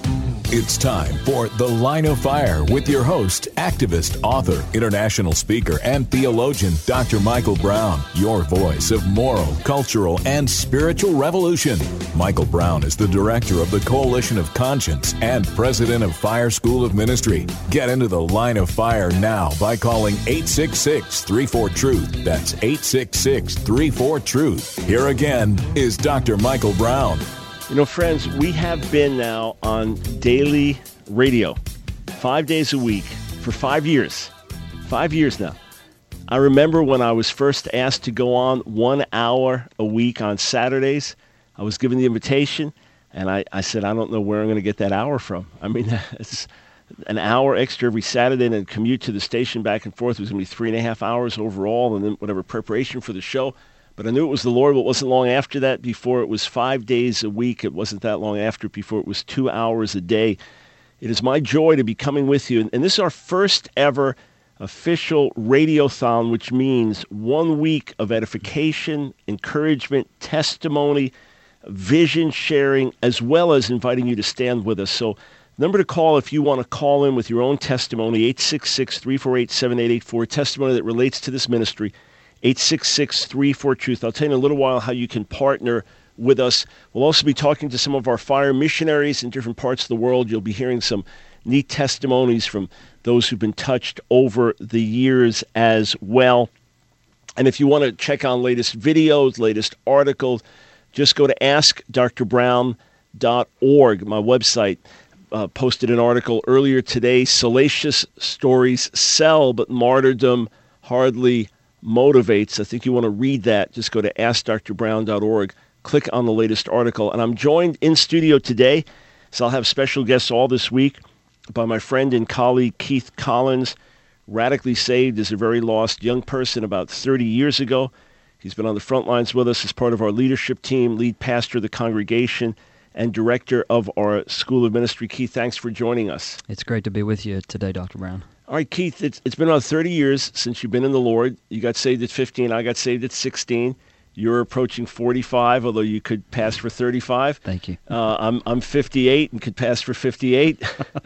It's time for The Line of Fire with your host, activist, author, international speaker, and theologian, Doctor Michael Brown, your voice of moral, cultural, and spiritual revolution. Michael Brown is the director of the Coalition of Conscience and president of Fire School of Ministry. Get into The Line of Fire now by calling eight six six, three four, truth. That's eight six six, three four, truth. Here again is Doctor Michael Brown. You know, friends, we have been now on daily radio, five days a week, for five years. Five years now. I remember when I was first asked to go on one hour a week on Saturdays, I was given the invitation, and I, I said, I don't know where I'm going to get that hour from. I mean, it's an hour extra every Saturday, and then commute to the station back and forth. It was going to be three and a half hours overall, and then whatever preparation for the show. But I knew it was the Lord, but it wasn't long after that before it was five days a week. It wasn't that long after before it was two hours a day. It is my joy to be coming with you. And this is our first ever official radiothon, which means one week of edification, encouragement, testimony, vision sharing, as well as inviting you to stand with us. So number to call if you want to call in with your own testimony, eight six six, three four eight, seven eight eight four, testimony that relates to this ministry. eight six six, three four, truth. I'll tell you in a little while how you can partner with us. We'll also be talking to some of our fire missionaries in different parts of the world. You'll be hearing some neat testimonies from those who've been touched over the years as well. And if you want to check on latest videos, latest articles, just go to ask dr brown dot org, my website. Uh, posted an article earlier today, Salacious Stories Sell, but Martyrdom Hardly Motivates. I think you want to read that. Just go to ask dr brown dot org, click on the latest article. And I'm joined in studio today, so I'll have special guests all this week, by my friend and colleague Keith Collins, radically saved as a very lost young person about thirty years ago. He's been on the front lines with us as part of our leadership team, lead pastor of the congregation, and director of our School of Ministry. Keith, thanks for joining us. It's great to be with you today, Doctor Brown. All right, Keith, it's, it's been about thirty years since you've been in the Lord. You got saved at fifteen. I got saved at sixteen. You're approaching forty-five, although you could pass for thirty-five. Thank you. Uh, I'm I'm fifty-eight and could pass for fifty-eight.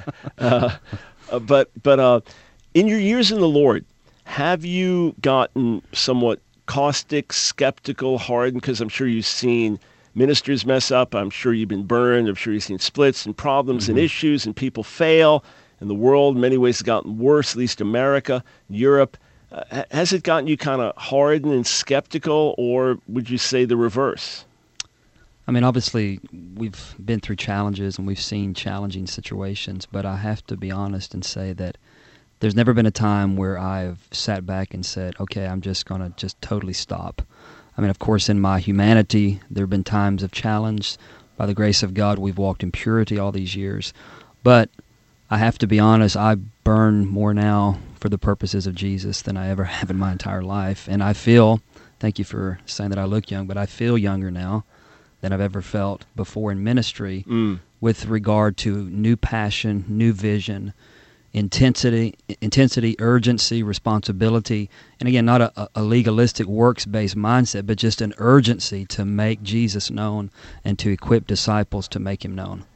uh, but but uh, in your years in the Lord, have you gotten somewhat caustic, skeptical, hardened? Because I'm sure you've seen ministers mess up. I'm sure you've been burned. I'm sure you've seen splits and problems mm-hmm. and issues, and people fail. And the world, in many ways, has gotten worse, at least America, Europe. Uh, has it gotten you kind of hardened and skeptical, or would you say the reverse? I mean, obviously, we've been through challenges and we've seen challenging situations, but I have to be honest and say that there's never been a time where I've sat back and said, okay, I'm just going to just totally stop. I mean, of course, in my humanity, there have been times of challenge. By the grace of God, we've walked in purity all these years. But I have to be honest, I burn more now for the purposes of Jesus than I ever have in my entire life. And I feel, thank you for saying that I look young, but I feel younger now than I've ever felt before in ministry mm. with regard to new passion, new vision, intensity, intensity, urgency, responsibility, and again, not a, a legalistic works-based mindset, but just an urgency to make Jesus known and to equip disciples to make him known.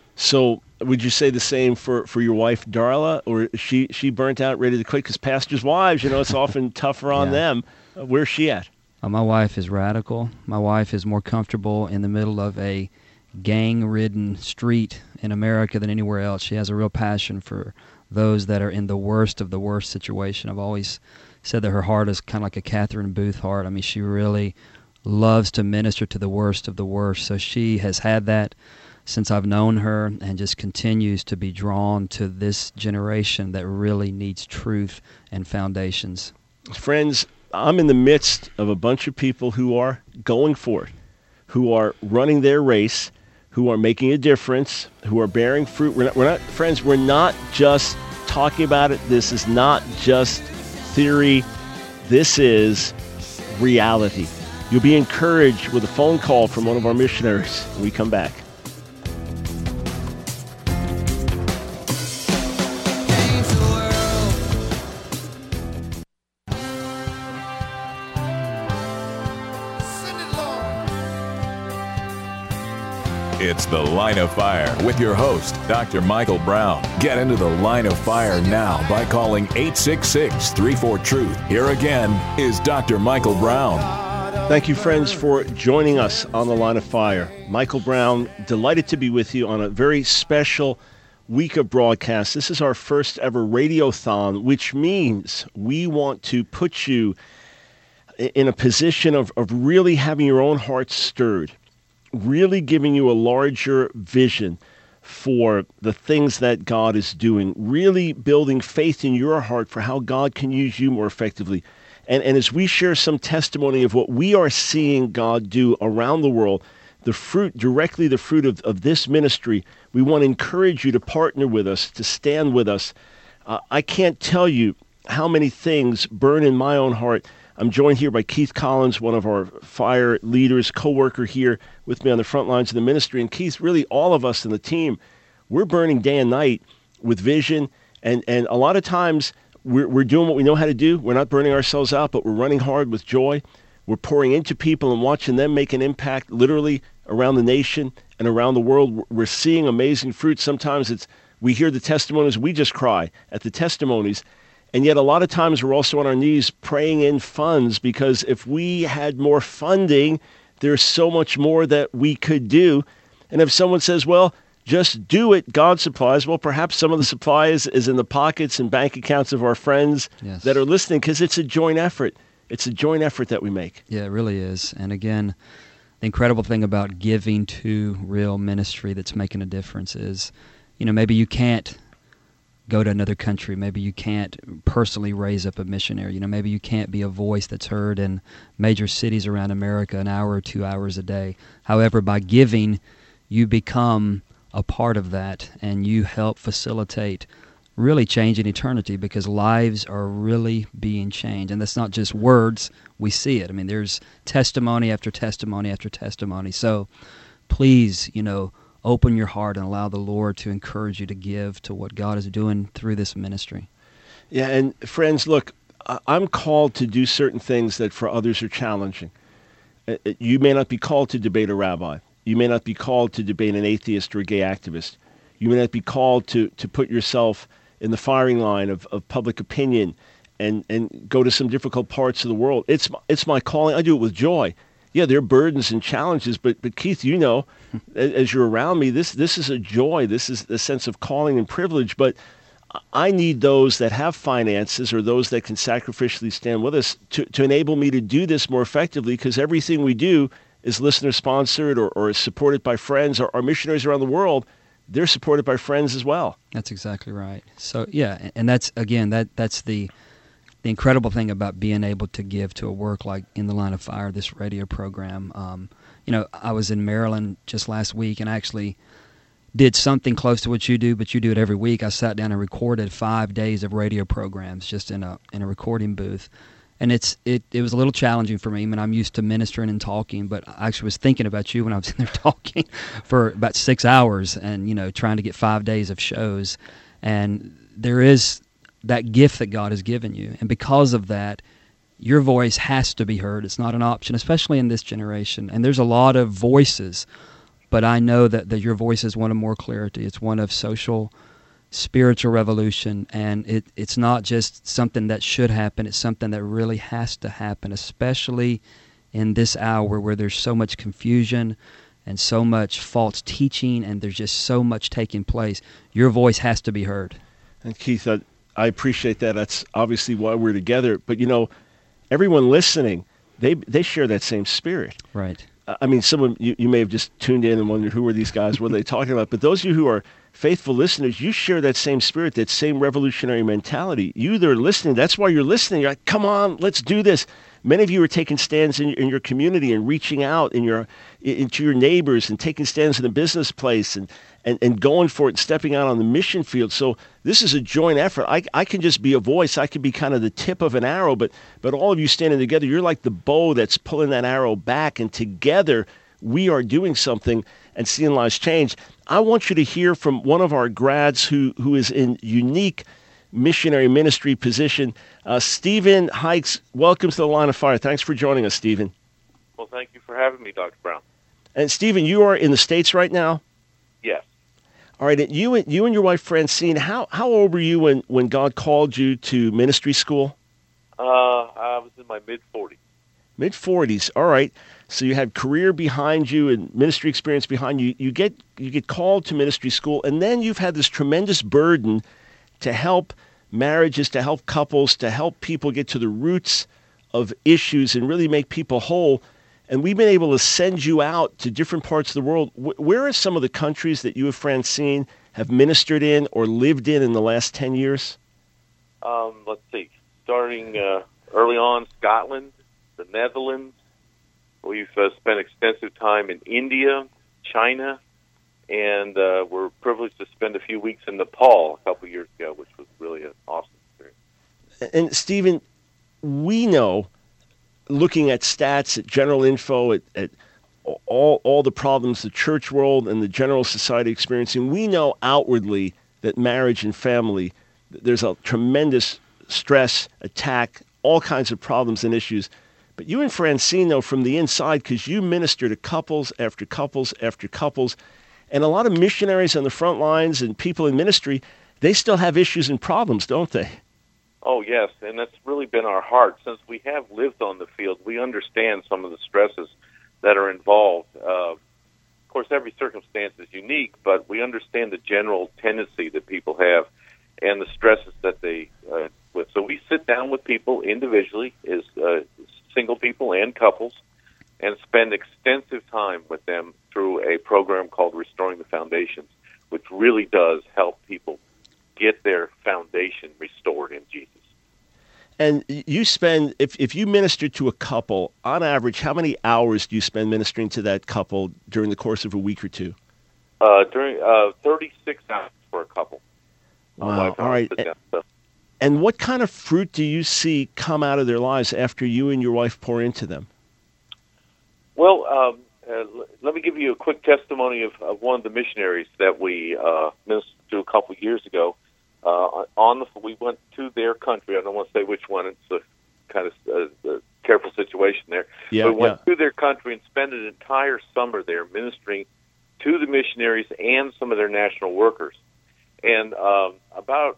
So would you say the same for, for your wife, Darla, or is she, she burnt out, ready to quit? Because pastors' wives, you know, it's often tougher on yeah. them. Uh, where's she at? Uh, my wife is radical. My wife is more comfortable in the middle of a gang-ridden street in America than anywhere else. She has a real passion for those that are in the worst of the worst situation. I've always said that her heart is kind of like a Catherine Booth heart. I mean, she really loves to minister to the worst of the worst. So she has had that since I've known her and just continues to be drawn to this generation that really needs truth and foundations. Friends, I'm in the midst of a bunch of people who are going for it, who are running their race, who are making a difference, who are bearing fruit. We're not, we're not, friends, we're not just talking about it. This is not just theory. This is reality. You'll be encouraged with a phone call from one of our missionaries when we come back. It's The Line of Fire with your host, Doctor Michael Brown. Get into The Line of Fire now by calling eight six six, three four, TRUTH. Here again is Doctor Michael Brown. Thank you, friends, for joining us on The Line of Fire. Michael Brown, delighted to be with you on a very special week of broadcast. This is our first ever radiothon, which means we want to put you in a position of, of really having your own heart stirred, really giving you a larger vision for the things that God is doing, really building faith in your heart for how God can use you more effectively. And, and as we share some testimony of what we are seeing God do around the world, the fruit, directly the fruit of, of this ministry, we want to encourage you to partner with us, to stand with us. Uh, I can't tell you how many things burn in my own heart. I'm joined here by Keith Collins, one of our fire leaders, co-worker here with me on the front lines of the ministry. And Keith, really all of us in the team, we're burning day and night with vision. And, and a lot of times we're, we're doing what we know how to do. We're not burning ourselves out, but we're running hard with joy. We're pouring into people and watching them make an impact literally around the nation and around the world. We're seeing amazing fruit. Sometimes it's we hear the testimonies, we just cry at the testimonies. And yet a lot of times we're also on our knees praying in funds, because if we had more funding, there's so much more that we could do. And if someone says, well, just do it, God supplies, well, perhaps some of the supply is, is in the pockets and bank accounts of our friends yes. that are listening, because it's a joint effort. It's a joint effort that we make. Yeah, it really is. And again, the incredible thing about giving to real ministry that's making a difference is, you know, maybe you can't go to another country. Maybe you can't personally raise up a missionary. You know, maybe you can't be a voice that's heard in major cities around America an hour or two hours a day. However, by giving, you become a part of that, and you help facilitate really changing eternity, because lives are really being changed. And that's not just words. We see it. I mean, there's testimony after testimony after testimony. So please, you know, open your heart and allow the Lord to encourage you to give to what God is doing through this ministry. Yeah, and friends, look, I'm called to do certain things that for others are challenging. You may not be called to debate a rabbi. You may not be called to debate an atheist or a gay activist. You may not be called to, to put yourself in the firing line of, of public opinion and, and go to some difficult parts of the world. It's it's my calling. I do it with joy. Yeah, there are burdens and challenges, but but Keith, you know, as you're around me, this this is a joy. This is a sense of calling and privilege. But I need those that have finances or those that can sacrificially stand with us to, to enable me to do this more effectively, because everything we do is listener-sponsored or, or is supported by friends. Or our missionaries around the world, they're supported by friends as well. That's exactly right. So yeah, and that's again that that's the the incredible thing about being able to give to a work like In the Line of Fire, this radio program. Um, you know, I was in Maryland just last week and actually did something close to what you do, but you do it every week. I sat down and recorded five days of radio programs just in a in a recording booth. And it's it, it was a little challenging for me. I mean, I'm used to ministering and talking, but I actually was thinking about you when I was in there talking for about six hours and, you know, trying to get five days of shows. And there is that gift that God has given you. And because of that, your voice has to be heard. It's not an option, especially in this generation. And there's a lot of voices, but I know that, that your voice is one of more clarity. It's one of social spiritual revolution, and it, it's not just something that should happen. It's something that really has to happen, especially in this hour where there's so much confusion and so much false teaching, and there's just so much taking place. Your voice has to be heard. And Keith, I, I appreciate that. That's obviously why we're together. But, you know, everyone listening, they they share that same spirit. Right. I mean, someone, you, you may have just tuned in and wondered, who are these guys? What are they talking about? But those of you who are faithful listeners, you share that same spirit, that same revolutionary mentality. You that are listening, that's why you're listening. You're like, come on, let's do this. Many of you are taking stands in, in your community and reaching out in your into your neighbors and taking stands in the business place and, and, and going for it and stepping out on the mission field. So this is a joint effort. I, I can just be a voice. I can be kind of the tip of an arrow, but but all of you standing together, you're like the bow that's pulling that arrow back, and together we are doing something and seeing lives change. I want you to hear from one of our grads who who is in unique missionary ministry position. Uh, Stephen Hikes, welcome to the Line of Fire. Thanks for joining us, Stephen. Well, thank you for having me, Doctor Brown. And Stephen, you are in the States right now? Yes. All right. And you, and you and your wife Francine, how, how old were you when, when God called you to ministry school? Uh, I was in my mid-forties. Mid-forties. All right. So you had career behind you and ministry experience behind you. You get you get called to ministry school, and then you've had this tremendous burden to help marriages, to help couples, to help people get to the roots of issues and really make people whole. And we've been able to send you out to different parts of the world. Where are some of the countries that you and Francine have ministered in or lived in in the last ten years? Um, let's see. Starting uh, early on, Scotland, the Netherlands. We've uh, spent extensive time in India, China, and uh, we're privileged to spend a few weeks in Nepal a couple years ago, which was really an awesome experience. And Stephen, we know, looking at stats, at general info, at, at all all the problems the church world and the general society experiencing, we know outwardly that marriage and family, there's a tremendous stress, attack, all kinds of problems and issues. But you and Francine know from the inside, because you minister to couples after couples after couples, and a lot of missionaries on the front lines and people in ministry, they still have issues and problems, don't they? Oh, yes, and that's really been our heart. Since we have lived on the field, we understand some of the stresses that are involved. Uh, of course, every circumstance is unique, but we understand the general tendency that people have and the stresses that they uh, with. So we sit down with people individually, as uh, single people and couples, and spend extensive time with them through a program called Restoring the Foundations, which really does help people get their foundation restored in Jesus. And you spend, if, if you minister to a couple, on average, how many hours do you spend ministering to that couple during the course of a week or two? Uh, during uh, thirty-six hours for a couple. Wow, all right. Down, so. And what kind of fruit do you see come out of their lives after you and your wife pour into them? Well, um, uh, let me give you a quick testimony of, of one of the missionaries that we uh, ministered to a couple years ago. Uh, on the, we went to their country. I don't want to say which one. It's a kind of uh, a careful situation there. Yeah, but we went yeah. to their country and spent an entire summer there ministering to the missionaries and some of their national workers. And um, about,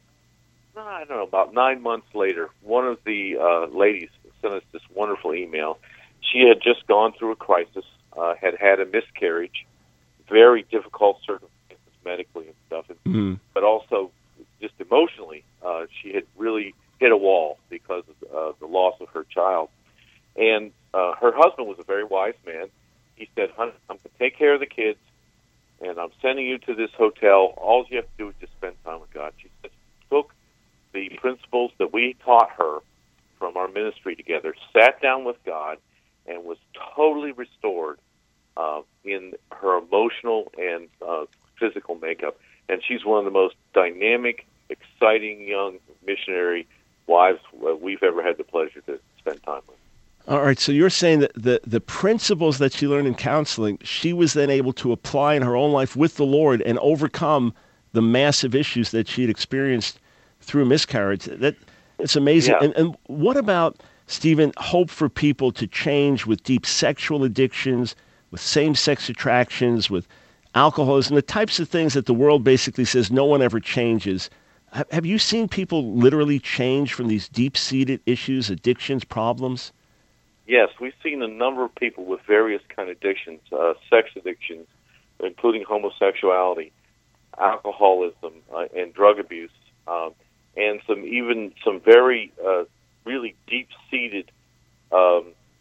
I don't know, about nine months later, one of the uh, ladies sent us this wonderful email. She had just gone through a crisis, uh, had had a miscarriage, very difficult circumstances medically and stuff, and, mm-hmm. but also just emotionally, uh, she had really hit a wall because of uh, the loss of her child. And uh, her husband was a very wise man. He said, "Honey, I'm going to take care of the kids, and I'm sending you to this hotel. All you have to do is just spend time with God." She said, took the principles that we taught her from our ministry together, sat down with God, and was totally restored uh, in her emotional and uh, physical makeup. And she's one of the most dynamic, exciting young missionary wives we've ever had the pleasure to spend time with. All right, so you're saying that the, the principles that she learned in counseling, she was then able to apply in her own life with the Lord and overcome the massive issues that she had experienced through miscarriage. That It's amazing. Yeah. And, and what about, Stephen, hope for people to change with deep sexual addictions, with same-sex attractions, with alcoholism, the types of things that the world basically says no one ever changes? Have, have you seen people literally change from these deep-seated issues, addictions, problems? Yes, we've seen a number of people with various kind of addictions, uh, sex addictions, including homosexuality, alcoholism, uh, and drug abuse, um, and some even some very uh, really deep-seated um,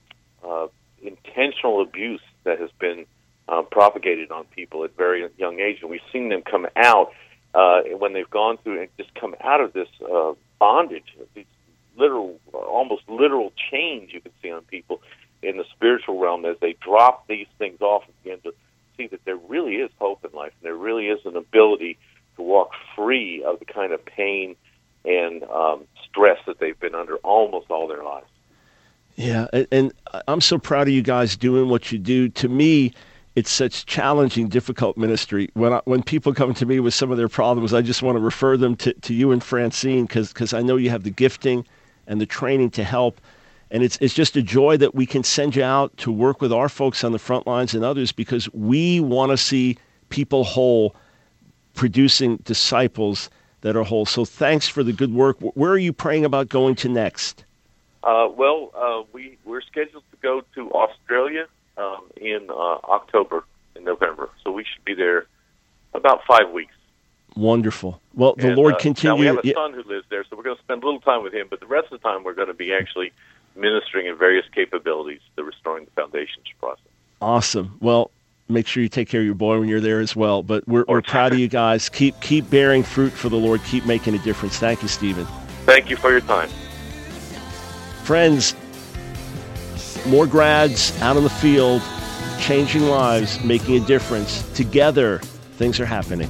uh, intentional abuse that has been uh, propagated on people at very young age. And we've seen them come out uh, when they've gone through and just come out of this uh, bondage, these literal, almost literal change you can see on people in the spiritual realm as they drop these things off and begin to see that there really is hope in life, and there really is an ability to walk free of the kind of pain and um, stress that they've been under almost all their lives. Yeah, and, and I'm so proud of you guys doing what you do. To me, it's such challenging, difficult ministry. When I, when people come to me with some of their problems, I just want to refer them to, to you and Francine because because I know you have the gifting and the training to help. And it's it's just a joy that we can send you out to work with our folks on the front lines and others, because we want to see people whole, producing disciples that are whole. So thanks for the good work. Where are you praying about going to next? Uh, well, uh, we, we're scheduled to go to Australia um, in uh, October and November. So we should be there about five weeks. Wonderful. Well, the and, Lord uh, continue. Now we have a yeah. son who lives there, so we're going to spend a little time with him, but the rest of the time we're going to be actually ministering in various capabilities, the Restoring the Foundations process. Awesome. Well, make sure you take care of your boy when you're there as well. But we're, we're proud of you guys. Keep keep bearing fruit for the Lord. Keep making a difference. Thank you, Stephen. Thank you for your time. Friends, more grads out on the field, changing lives, making a difference. Together, things are happening.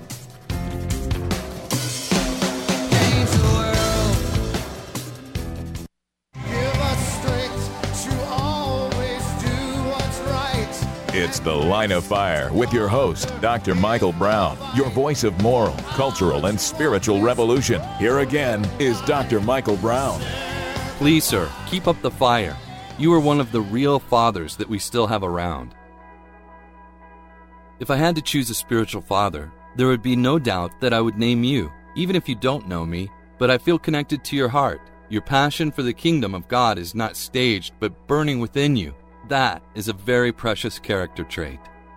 It's The Line of Fire with your host, Doctor Michael Brown, your voice of moral, cultural, and spiritual revolution. Here again is Doctor Michael Brown. Please, sir, keep up the fire. You are one of the real fathers that we still have around. If I had to choose a spiritual father, there would be no doubt that I would name you, even if you don't know me, but I feel connected to your heart. Your passion for the kingdom of God is not staged, but burning within you. That is a very precious character trait.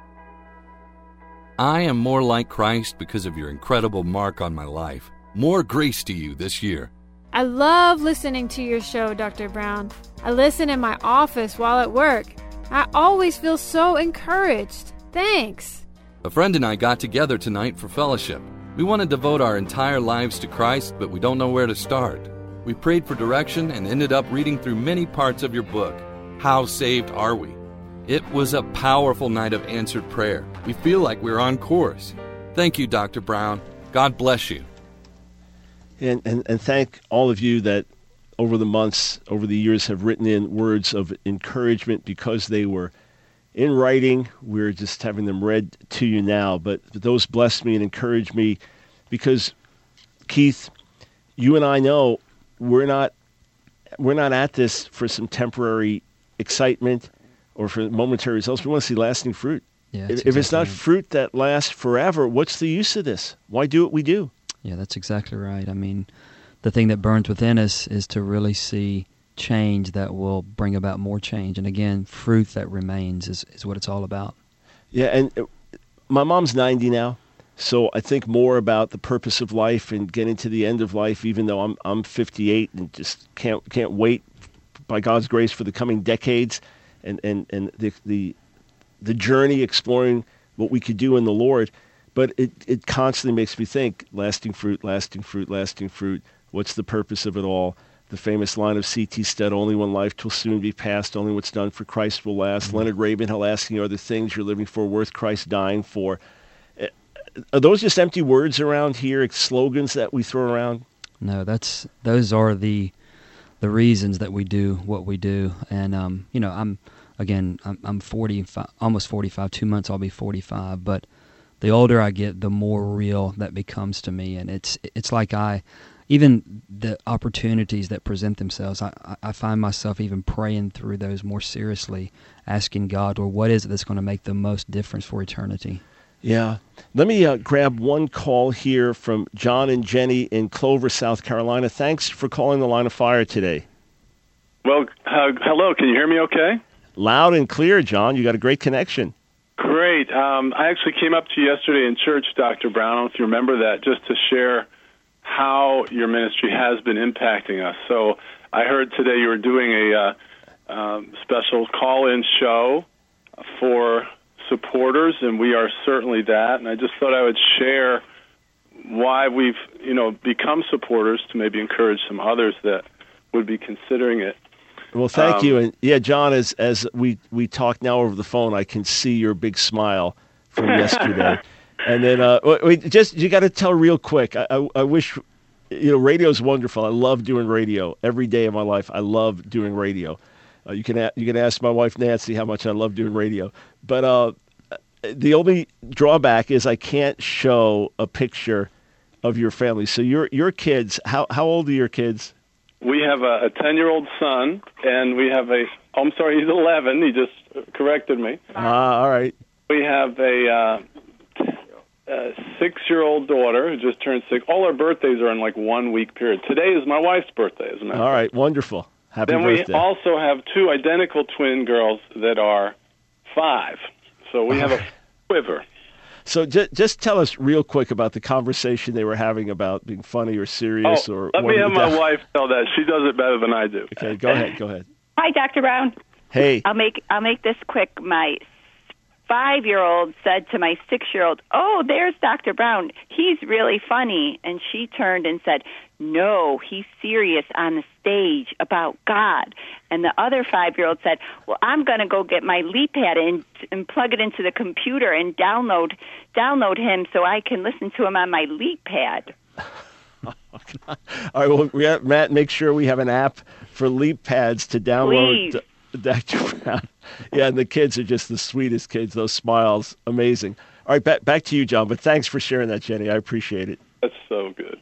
I am more like Christ because of your incredible mark on my life. More grace to you this year. I love listening to your show, Doctor Brown. I listen in my office while at work. I always feel so encouraged. Thanks. A friend and I got together tonight for fellowship. We want to devote our entire lives to Christ, but we don't know where to start. We prayed for direction and ended up reading through many parts of your book. How saved are we? It was a powerful night of answered prayer. We feel like we're on course. Thank you, Doctor Brown. God bless you. And, and and thank all of you that over the months, over the years, have written in words of encouragement because they were in writing. We're just having them read to you now. But those blessed me and encouraged me because, Keith, you and I know we're not we're not at this for some temporary excitement or for momentary results. We want to see lasting fruit. Yeah, if, exactly if it's not right. fruit that lasts forever, what's the use of this? Why do what we do? Yeah, that's exactly right. I mean, the thing that burns within us is to really see change that will bring about more change. And again, fruit that remains is, is what it's all about. Yeah, and uh, my mom's ninety now, so I think more about the purpose of life and getting to the end of life, even though I'm I'm fifty-eight and just can't can't wait by God's grace for the coming decades and, and, and the, the the journey exploring what we could do in the Lord. But it, it constantly makes me think, lasting fruit, lasting fruit, lasting fruit. What's the purpose of it all? The famous line of C T Stead, only one life will soon be past, only what's done for Christ will last. Mm-hmm. Leonard Ravenhill asking, are there things you're living for worth Christ dying for? Are those just empty words around here, slogans that we throw around? No, that's those are the the reasons that we do what we do. And um, you know, I'm again, I'm, I'm forty-five, almost forty-five. Two months I'll be forty-five. But the older I get, the more real that becomes to me. And it's it's like I, even the opportunities that present themselves, I, I find myself even praying through those more seriously, asking God, well, what is it that's going to make the most difference for eternity? Yeah. Let me uh, grab one call here from John and Jenny in Clover, South Carolina. Thanks for calling the Line of Fire today. Well, uh, hello. Can you hear me okay? Loud and clear, John. You got a great connection. Great. Um, I actually came up to you yesterday in church, Doctor Brown. I don't know if you remember that, just to share how your ministry has been impacting us. So I heard today you were doing a uh, um, special call-in show for supporters, and we are certainly that. And I just thought I would share why we've, you know, become supporters to maybe encourage some others that would be considering it. Well, thank um, you. And yeah, John, as as we, we talk now over the phone, I can see your big smile from yesterday. And then, uh, wait, just you got to tell real quick. I, I I wish, you know, radio is wonderful. I love doing radio every day of my life. I love doing radio. Uh, you can a- you can ask my wife Nancy how much I love doing radio. But uh, the only drawback is I can't show a picture of your family. So your your kids, how how old are your kids? we have a ten-year-old son, and we have a, oh, I'm sorry, he's eleven. He just corrected me. Ah, all right. We have a, uh, a six-year-old daughter who just turned six. All our birthdays are in like one-week period. Today is my wife's birthday, as a matter of fact. All right, wonderful. Happy then birthday. we also have two identical twin girls that are five. So we have a quiver. So j- just tell us real quick about the conversation they were having about being funny or serious. Oh, or let me have my wife tell that. She does it better than I do. Okay, go ahead. Go ahead. Hi, Doctor Brown. Hey. I'll make I'll make this quick. My five-year-old said to my six-year-old, "Oh, there's Doctor Brown. He's really funny." And she turned and said, "No, he's serious on the stage about God." And the other five-year-old said, "Well, I'm going to go get my LeapPad and and plug it into the computer and download download him so I can listen to him on my LeapPad." All right, well, we have, Matt, make sure we have an app for LeapPads to download. Please. Doctor Brown. Yeah, and the kids are just the sweetest kids. Those smiles, amazing. All right, back, back to you, John, but thanks for sharing that, Jenny. I appreciate it. That's so good.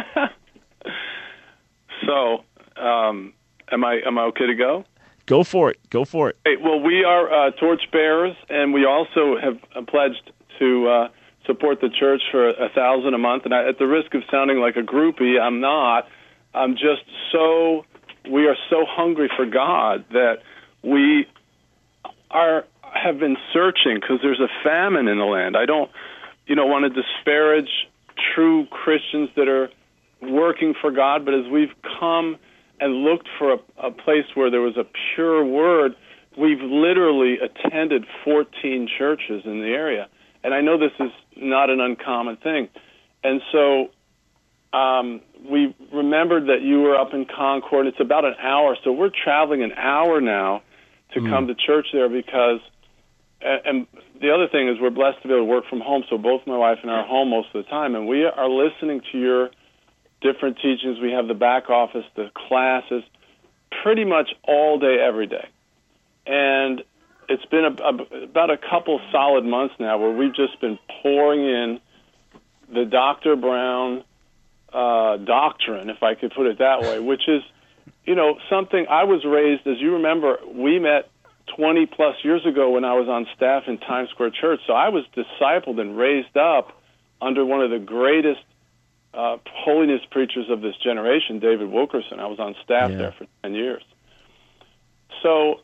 So, um, am I am I okay to go? Go for it. Go for it. Hey, well, we are uh, torchbearers, and we also have uh, pledged to uh, support the church for a thousand a month. And I, at the risk of sounding like a groupie, I'm not. I'm just so we are so hungry for God that we are have been searching because there's a famine in the land. I don't, you know, want to disparage true Christians that are working for God, but as we've come and looked for a, a place where there was a pure word, we've literally attended fourteen churches in the area. And I know this is not an uncommon thing. And so um, we remembered that you were up in Concord. It's about an hour, so we're traveling an hour now to mm. come to church there because, and the other thing is we're blessed to be able to work from home, so both my wife and I are home most of the time, and we are listening to your different teachings. We have the back office, the classes, pretty much all day, every day. And it's been a, a, about a couple solid months now where we've just been pouring in the Doctor Brown uh, doctrine, if I could put it that way, which is, you know, something I was raised, as you remember, we met twenty plus years ago when I was on staff in Times Square Church. So I was discipled and raised up under one of the greatest uh, holiness preachers of this generation, David Wilkerson. I was on staff yeah. there for ten years. So,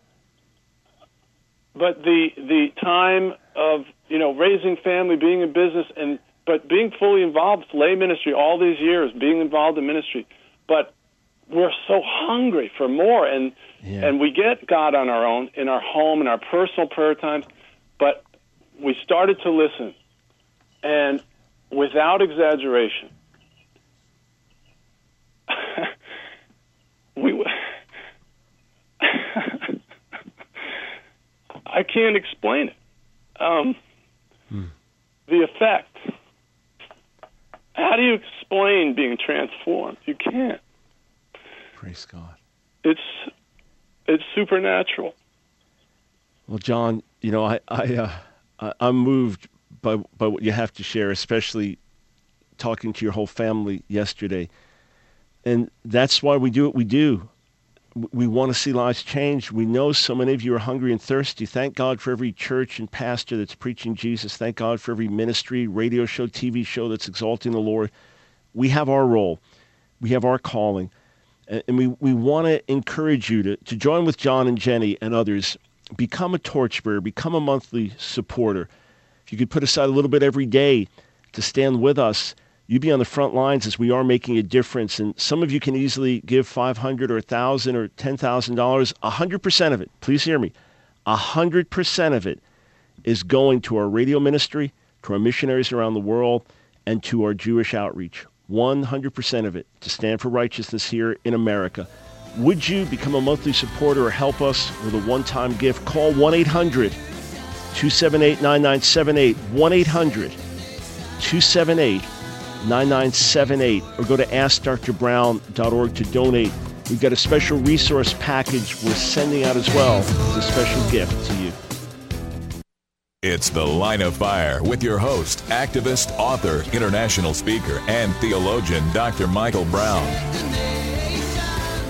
but the the time of, you know, raising family, being in business, and but being fully involved, lay ministry, all these years, being involved in ministry, but we're so hungry for more, and yeah. and we get God on our own, in our home, in our personal prayer times, but we started to listen, and without exaggeration, we I can't explain it. Um, hmm. The effect. How do you explain being transformed? You can't. Praise God. It's it's supernatural. Well, John, you know, I, I uh, I'm moved by by what you have to share, especially talking to your whole family yesterday, and that's why we do what we do. We want to see lives change. We know so many of you are hungry and thirsty. Thank God for every church and pastor that's preaching Jesus. Thank God for every ministry, radio show, T V show that's exalting the Lord. We have our role. We have our calling. And we, we want to encourage you to, to join with John and Jenny and others. Become a torchbearer. Become a monthly supporter. If you could put aside a little bit every day to stand with us, you be on the front lines as we are making a difference. And some of you can easily give five hundred dollars or one thousand dollars or ten thousand dollars. one hundred percent of it, please hear me, one hundred percent of it is going to our radio ministry, to our missionaries around the world, and to our Jewish outreach. one hundred percent of it to stand for righteousness here in America. Would you become a monthly supporter or help us with a one-time gift? Call one eight hundred two seven eight nine nine seven eight, one eight hundred two seven eight nine nine seven eight, or go to ask dr brown dot org to donate. We've got a special resource package we're sending out as well as a special gift to you. It's The Line of Fire with your host, activist, author, international speaker, and theologian, Doctor Michael Brown.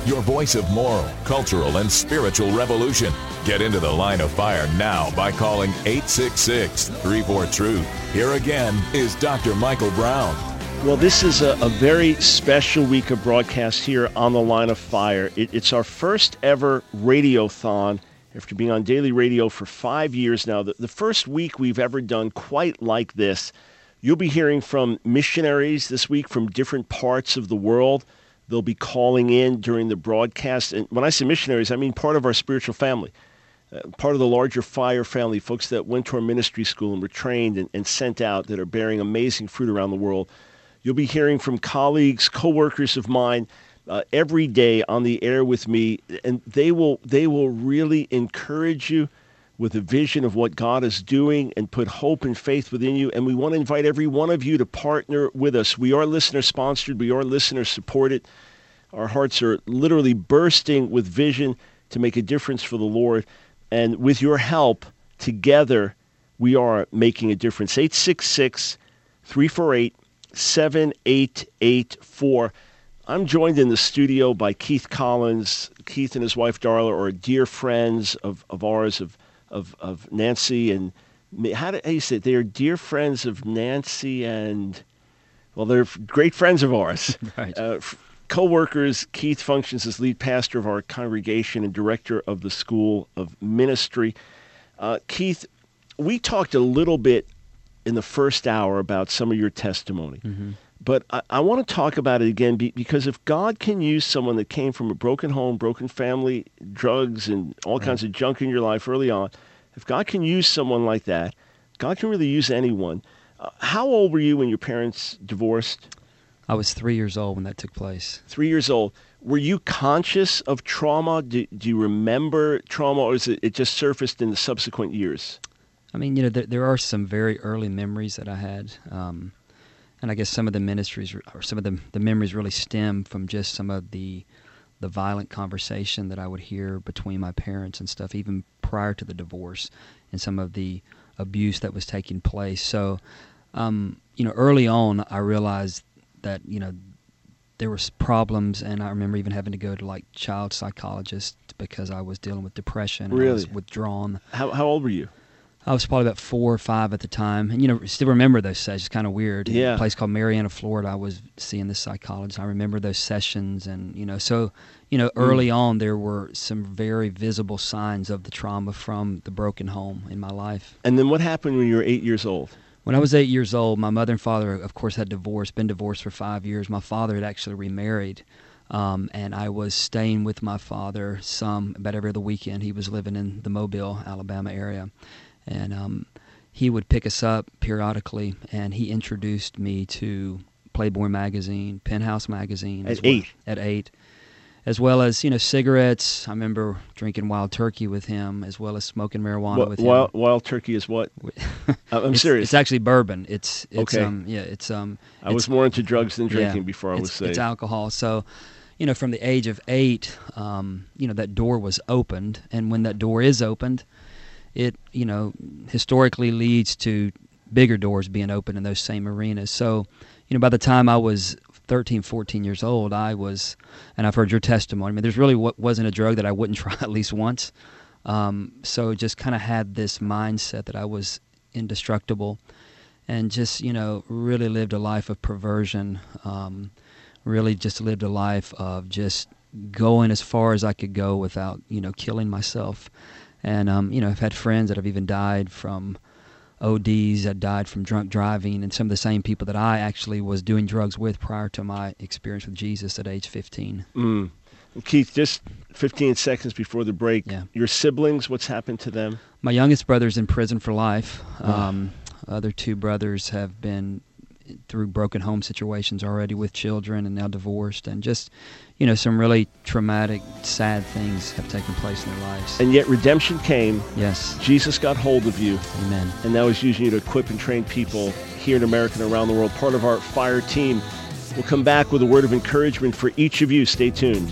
your voice of moral, cultural, and spiritual revolution. Get into the Line of Fire now by calling eight six six, three four, truth. Here again is Doctor Michael Brown. Well, this is a, a very special week of broadcast here on the Line of Fire. It, it's our first ever radiothon after being on daily radio for five years now. The, the first week we've ever done quite like this. You'll be hearing from missionaries this week from different parts of the world. They'll be calling in during the broadcast. And when I say missionaries, I mean part of our spiritual family, uh, part of the larger Fire family, folks that went to our ministry school and were trained and, and sent out that are bearing amazing fruit around the world. You'll be hearing from colleagues, co-workers of mine uh, every day on the air with me, and they will they will really encourage you with a vision of what God is doing and put hope and faith within you. And we want to invite every one of you to partner with us. We are listener-sponsored. We are listener-supported. Our hearts are literally bursting with vision to make a difference for the Lord. And with your help, together, we are making a difference. eight six six, three four eight, seven eight eight four. I'm joined in the studio by Keith Collins. Keith and his wife Darla are dear friends of, of ours, of, of of Nancy and me. How do how you say it? They are dear friends of Nancy and, well, they're great friends of ours. Right. Uh, co-workers. Keith functions as lead pastor of our congregation and director of the School of Ministry. Uh, Keith, we talked a little bit in the first hour about some of your testimony. Mm-hmm. But I, I want to talk about it again be, because if God can use someone that came from a broken home, broken family, drugs, and all right. kinds of junk in your life early on, if God can use someone like that, God can really use anyone. Uh, how old were you when your parents divorced? I was three years old when that took place. Three years old. Were you conscious of trauma? Do, do you remember trauma, or is it, it just surfaced in the subsequent years? I mean, you know, there, there are some very early memories that I had, um, and I guess some of the ministries or some of the the memories really stem from just some of the the violent conversation that I would hear between my parents and stuff, even prior to the divorce, and some of the abuse that was taking place. So, um, you know, early on, I realized that you know there was problems, and I remember even having to go to like child psychologists because I was dealing with depression. Really? I was withdrawn. How how old were you? I was probably about four or five at the time. And, you know, still remember those sessions. It's kind of weird. Yeah. In a place called Marianna, Florida, I was seeing this psychologist. I remember those sessions. And, you know, so, you know, early mm. on there were some very visible signs of the trauma from the broken home in my life. And then what happened when you were eight years old? When I was eight years old, my mother and father, of course, had divorced, been divorced for five years. My father had actually remarried. Um, and I was staying with my father some, about every other weekend. He was living in the Mobile, Alabama area. And um, he would pick us up periodically, and he introduced me to Playboy magazine, Penthouse magazine. At well, eight? At eight. As well as, you know, cigarettes. I remember drinking Wild Turkey with him, as well as smoking marijuana What, with wild, him. Wild Turkey is what? I'm it's, serious. It's actually bourbon. It's, it's okay. Um, yeah, it's um. I was more into drugs than drinking yeah, before I was saved. It's alcohol. So, you know, from the age of eight, um, you know, that door was opened, and when that door is opened, it, you know, historically leads to bigger doors being opened in those same arenas. So, you know, by the time I was thirteen, fourteen years old, I was, and I've heard your testimony, I mean, there's really what wasn't a drug that I wouldn't try at least once. Um, so just kind of had this mindset that I was indestructible, and just, you know, really lived a life of perversion, um, really just lived a life of just going as far as I could go without, you know, killing myself. And, um, you know, I've had friends that have even died from O Ds, that died from drunk driving, and some of the same people that I actually was doing drugs with prior to my experience with Jesus at age fifteen. Mm. Keith, just fifteen seconds before the break, yeah. your siblings, what's happened to them? My youngest brother's in prison for life. Oh. Um, other two brothers have been through broken home situations already with children and now divorced, and just, you know, some really traumatic, sad things have taken place in their lives. And yet redemption came. Yes. Jesus got hold of you. Amen. And now he's using you to equip and train people here in America and around the world, part of our FIRE team. We'll come back with a word of encouragement for each of you. Stay tuned.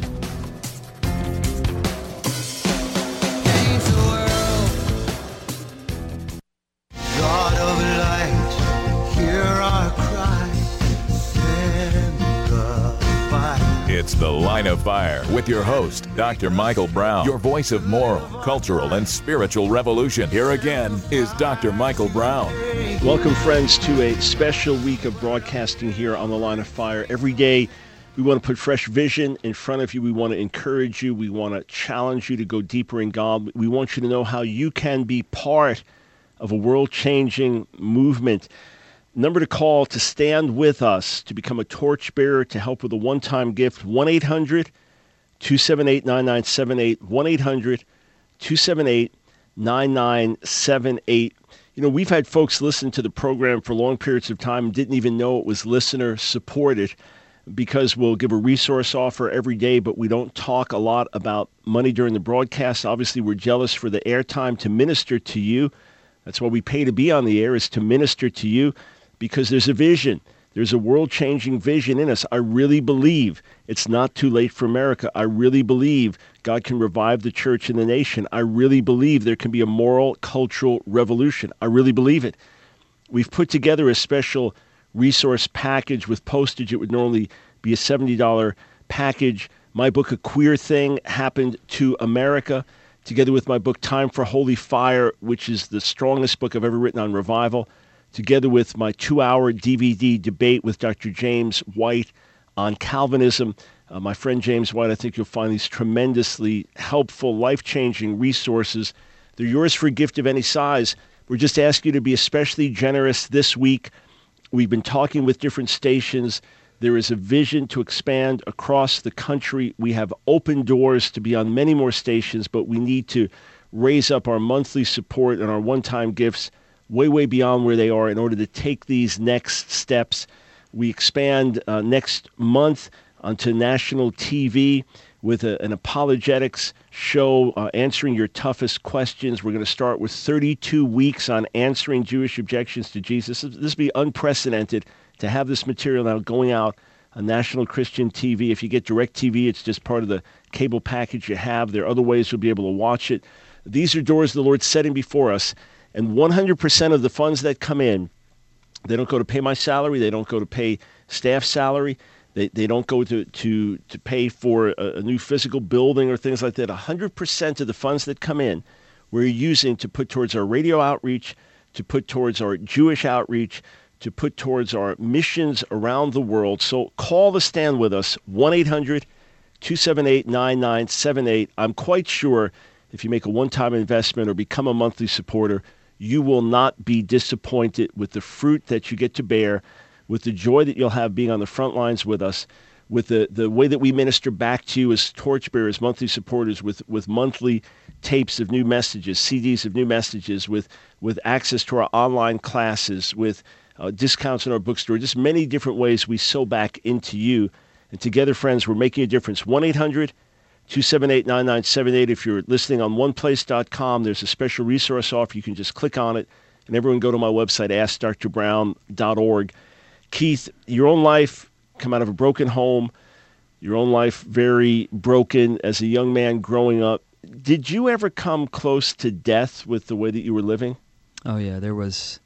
It's The Line of Fire with your host, Doctor Michael Brown, your voice of moral, cultural, and spiritual revolution. Here again is Doctor Michael Brown. Welcome, friends, to a special week of broadcasting here on The Line of Fire. Every day, we want to put fresh vision in front of you. We want to encourage you. We want to challenge you to go deeper in God. We want you to know how you can be part of a world-changing movement. Number to call to stand with us, to become a torchbearer, to help with a one-time gift, one eight hundred two seven eight nine nine seven eight, one eight hundred two seven eight nine nine seven eight. You know, we've had folks listen to the program for long periods of time and didn't even know it was listener-supported, because we'll give a resource offer every day, but we don't talk a lot about money during the broadcast. Obviously, we're jealous for the airtime to minister to you. That's why we pay to be on the air, is to minister to you, because there's a vision. There's a world-changing vision in us. I really believe it's not too late for America. I really believe God can revive the church and the nation. I really believe there can be a moral, cultural revolution. I really believe it. We've put together a special resource package with postage. It would normally be a seventy dollars package. My book, A Queer Thing Happened to America, together with my book, Time for Holy Fire, which is the strongest book I've ever written on revival, together with my two-hour D V D debate with Doctor James White on Calvinism. Uh, my friend James White, I think you'll find these tremendously helpful, life-changing resources. They're yours for a gift of any size. We're just asking you to be especially generous this week. We've been talking with different stations. There is a vision to expand across the country. We have open doors to be on many more stations, but we need to raise up our monthly support and our one-time gifts way, way beyond where they are in order to take these next steps. We expand uh, next month onto national T V with a, an apologetics show uh, answering your toughest questions. We're going to start with thirty-two weeks on answering Jewish objections to Jesus. This will be unprecedented to have this material now going out on national Christian T V. If you get DirecTV, it's just part of the cable package you have. There are other ways you'll be able to watch it. These are doors the Lord's setting before us, and one hundred percent of the funds that come in, they don't go to pay my salary, they don't go to pay staff salary, They they don't go to, to, to pay for a, a new physical building or things like that. one hundred percent of the funds that come in, we're using to put towards our radio outreach, to put towards our Jewish outreach, to put towards our missions around the world. So call to stand with us, one eight hundred two seven eight nine nine seven eight. I'm quite sure if you make a one-time investment or become a monthly supporter, you will not be disappointed with the fruit that you get to bear, with the joy that you'll have being on the front lines with us, with the, the way that we minister back to you as torchbearers, monthly supporters, with, with monthly tapes of new messages, C Ds of new messages, with, with access to our online classes, with uh, discounts in our bookstore, just many different ways we sow back into you. And together, friends, we're making a difference. one eight hundred two seven eight nine nine seven eight. If you're listening on one place dot com, there's a special resource offer. You can just click on it. And everyone go to my website, ask dr brown dot org. Keith, your own life come out of a broken home, your own life very broken as a young man growing up. Did you ever come close to death with the way that you were living? Oh, yeah. There was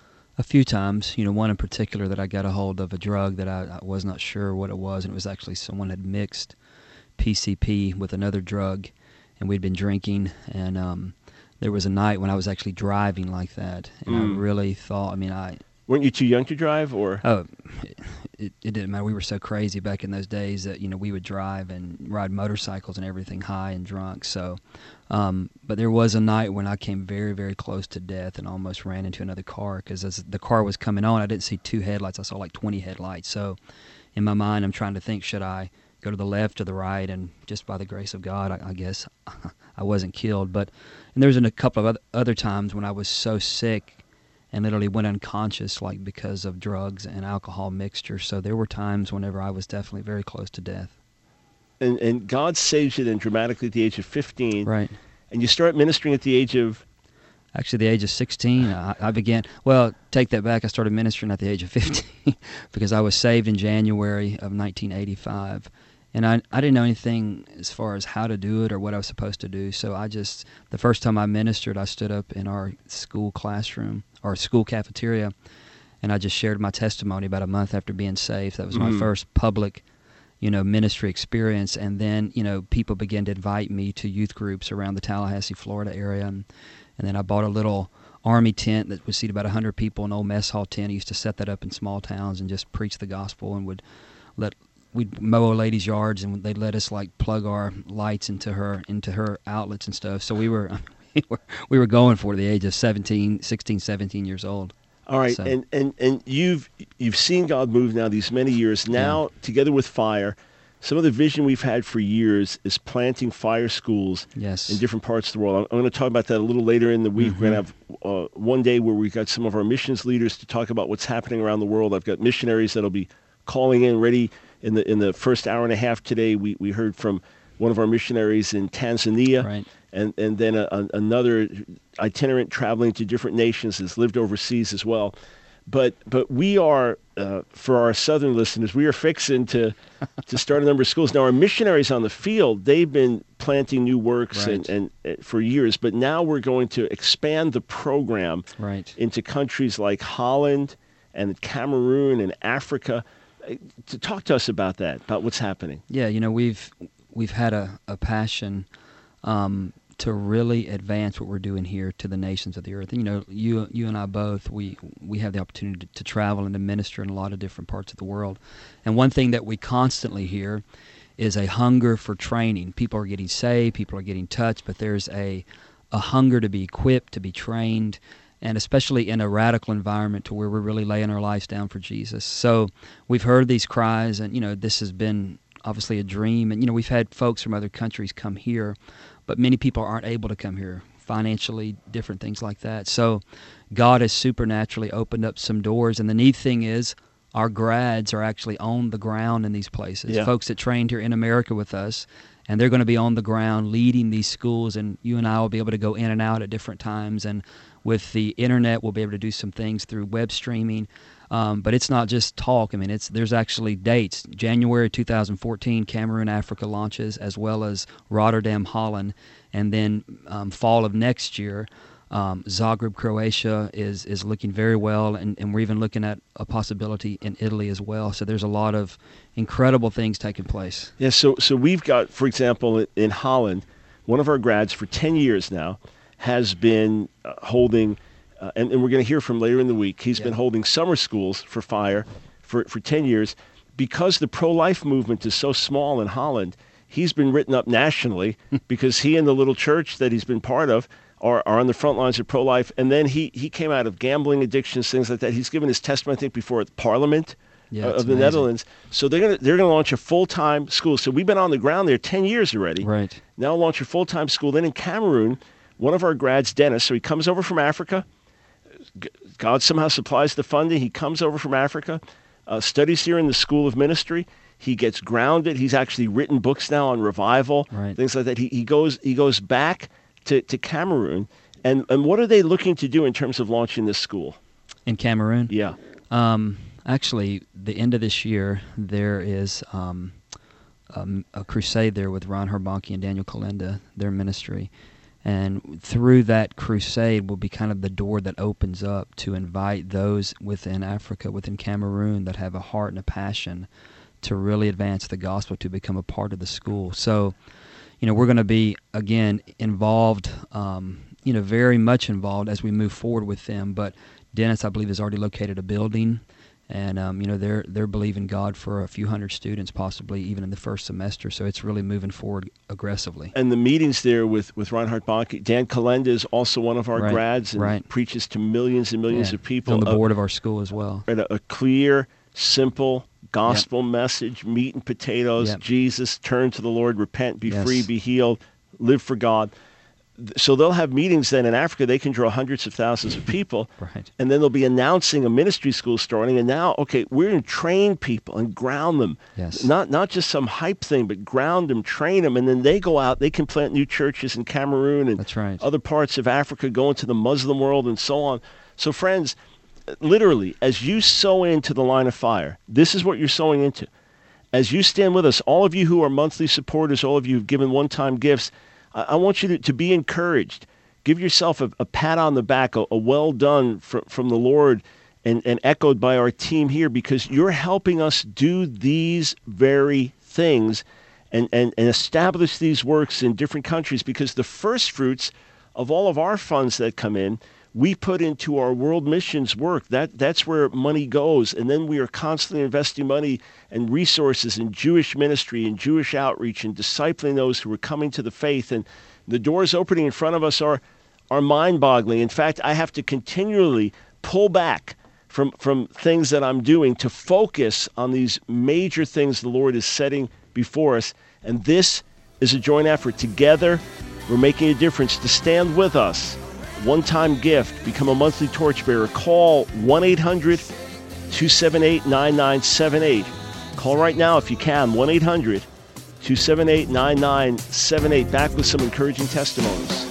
a few times, you know, one in particular that I got a hold of a drug that I, I was not sure what it was, and it was actually someone had mixed P C P with another drug, and we'd been drinking, and um, there was a night when I was actually driving like that, and mm. I really thought, I mean, I... Weren't you too young to drive, or? Oh, it, it didn't matter. We were so crazy back in those days that, you know, we would drive and ride motorcycles and everything high and drunk. So, um, but there was a night when I came very, very close to death and almost ran into another car, because as the car was coming on, I didn't see two headlights. I saw like twenty headlights. So in my mind, I'm trying to think, should I go to the left or the right? And just by the grace of God, I, I guess I wasn't killed. But and there was a couple of other times when I was so sick and literally went unconscious, like because of drugs and alcohol mixture. So there were times whenever I was definitely very close to death. And and God saves you then dramatically at the age of fifteen. Right. And you start ministering at the age of? Actually, the age of sixteen. I, I began, well, take that back. I started ministering at the age of fifteen because I was saved in January of nineteen eighty-five. And I, I didn't know anything as far as how to do it or what I was supposed to do. So I just, the first time I ministered, I stood up in our school classroom, or school cafeteria, and I just shared my testimony about a month after being saved. That was my mm. first public, you know, ministry experience. And then, you know, people began to invite me to youth groups around the Tallahassee, Florida area. And, and then I bought a little Army tent that would seat about one hundred people, an old mess hall tent. I used to set that up in small towns and just preach the gospel, and would let we'd mow a lady's yards, and they'd let us like plug our lights into her into her outlets and stuff. So we were we were, we were going for the age of seventeen, sixteen, seventeen years old. All right, So- and, and, and you've you've seen God move now these many years. Now, together with Fire, some of the vision we've had for years is planting fire schools Yes. in different parts of the world. I'm, I'm going to talk about that a little later in the week. We're going to have uh, one day where we've got some of our missions leaders to talk about what's happening around the world. I've got missionaries that'll be calling in ready in the in the first hour and a half today. We we heard from one of our missionaries in Tanzania, Right. and and then a, a, another itinerant traveling to different nations, has lived overseas as well. But but we are, uh, for our southern listeners, we are fixing to to start a number of schools. Now, our missionaries on the field, they've been planting new works Right. and, and uh, for years, but now we're going to expand the program Right. into countries like Holland and Cameroon and Africa. Uh, To talk to us about that, about what's happening. Yeah, you know, we've we've had a, a passion um, to really advance what we're doing here to the nations of the earth. And, you know, you you and I both, we we have the opportunity to, to travel and to minister in a lot of different parts of the world. And one thing that we constantly hear is a hunger for training. People are getting saved, people are getting touched, but there's a a hunger to be equipped, to be trained, and especially in a radical environment to where we're really laying our lives down for Jesus. So we've heard these cries, and, you know, this has been obviously a dream. And, you know, we've had folks from other countries come here, but many people aren't able to come here, financially, different things like that. So God has supernaturally opened up some doors, and the neat thing is our grads are actually on the ground in these places. Yeah. Folks that trained here in America with us, and they're going to be on the ground leading these schools, and you and I will be able to go in and out at different times. And with the internet, we'll be able to do some things through web streaming. Um, but it's not just talk. I mean, it's there's actually dates. January two thousand fourteen, Cameroon, Africa launches, as well as Rotterdam, Holland. And then um, fall of next year, um, Zagreb, Croatia is is looking very well. And, and we're even looking at a possibility in Italy as well. So there's a lot of incredible things taking place. Yeah, so so we've got, for example, in Holland, one of our grads for ten years now has been uh, holding, uh, and, and we're going to hear from later in the week, he's Yeah. been holding summer schools for Fire for, for ten years. Because the pro-life movement is so small in Holland, he's been written up nationally because he and the little church that he's been part of are, are on the front lines of pro-life. And then he, he came out of gambling addictions, things like that. He's given his testimony, I think, before the Parliament Yeah, uh, it's of the amazing. Netherlands. So they're going to they're going to launch a full-time school. So we've been on the ground there ten years already. Right. Now launch a full-time school. Then in Cameroon, one of our grads, Dennis, so he comes over from Africa. G- God somehow supplies the funding. He comes over from Africa, uh, studies here in the School of Ministry. He gets grounded. He's actually written books now on revival, Right. things like that. He, he goes he goes back to, to Cameroon. And, and what are they looking to do in terms of launching this school? In Cameroon? Yeah. Um, actually, the end of this year, there is um, um, a crusade there with Ron Herbanke and Daniel Kalenda, their ministry. And through that crusade will be kind of the door that opens up to invite those within Africa, within Cameroon, that have a heart and a passion to really advance the gospel, to become a part of the school. So, you know, we're going to be, again, involved, um, you know, very much involved as we move forward with them. But Dennis, I believe, has already located a building, and um, you know, they're they're believing God for a few hundred students, possibly even in the first semester. So it's really moving forward aggressively. And the meetings there with, with Reinhard Bonnke, Dan Kalenda is also one of our Right, grads and right. preaches to millions and millions Yeah, of people. on the Uh, board of our school as well. and a, a clear, simple gospel message, meat and potatoes, Yep. Jesus, turn to the Lord, repent, be Yes. free, be healed, live for God. Th- So they'll have meetings then in Africa. They can draw hundreds of thousands of people. Right. And then they'll be announcing a ministry school starting. And now, okay, we're going to train people and ground them. Yes. Not not just some hype thing, but ground them, train them. And then they go out, they can plant new churches in Cameroon and That's right. other parts of Africa, go into the Muslim world and so on. So friends, literally, as you sow into the line of fire, this is what you're sowing into. As you stand with us, all of you who are monthly supporters, all of you who've given one-time gifts, I, I want you to, to be encouraged. Give yourself a, a pat on the back, a, a well done fr- from the Lord, and, and echoed by our team here, because you're helping us do these very things and, and, and establish these works in different countries, because the first fruits of all of our funds that come in, we put into our world missions work. That that's where money goes. And then we are constantly investing money and resources in Jewish ministry and Jewish outreach and discipling those who are coming to the faith. And the doors opening in front of us are are mind-boggling. In fact, I have to continually pull back from, from things that I'm doing to focus on these major things the Lord is setting before us. And this is a joint effort. Together, we're making a difference. To stand with us, one-time gift, become a monthly torchbearer, call one eight hundred two seven eight nine nine seven eight. Call right now if you can, one eight hundred two seven eight nine nine seven eight. Back with some encouraging testimonies.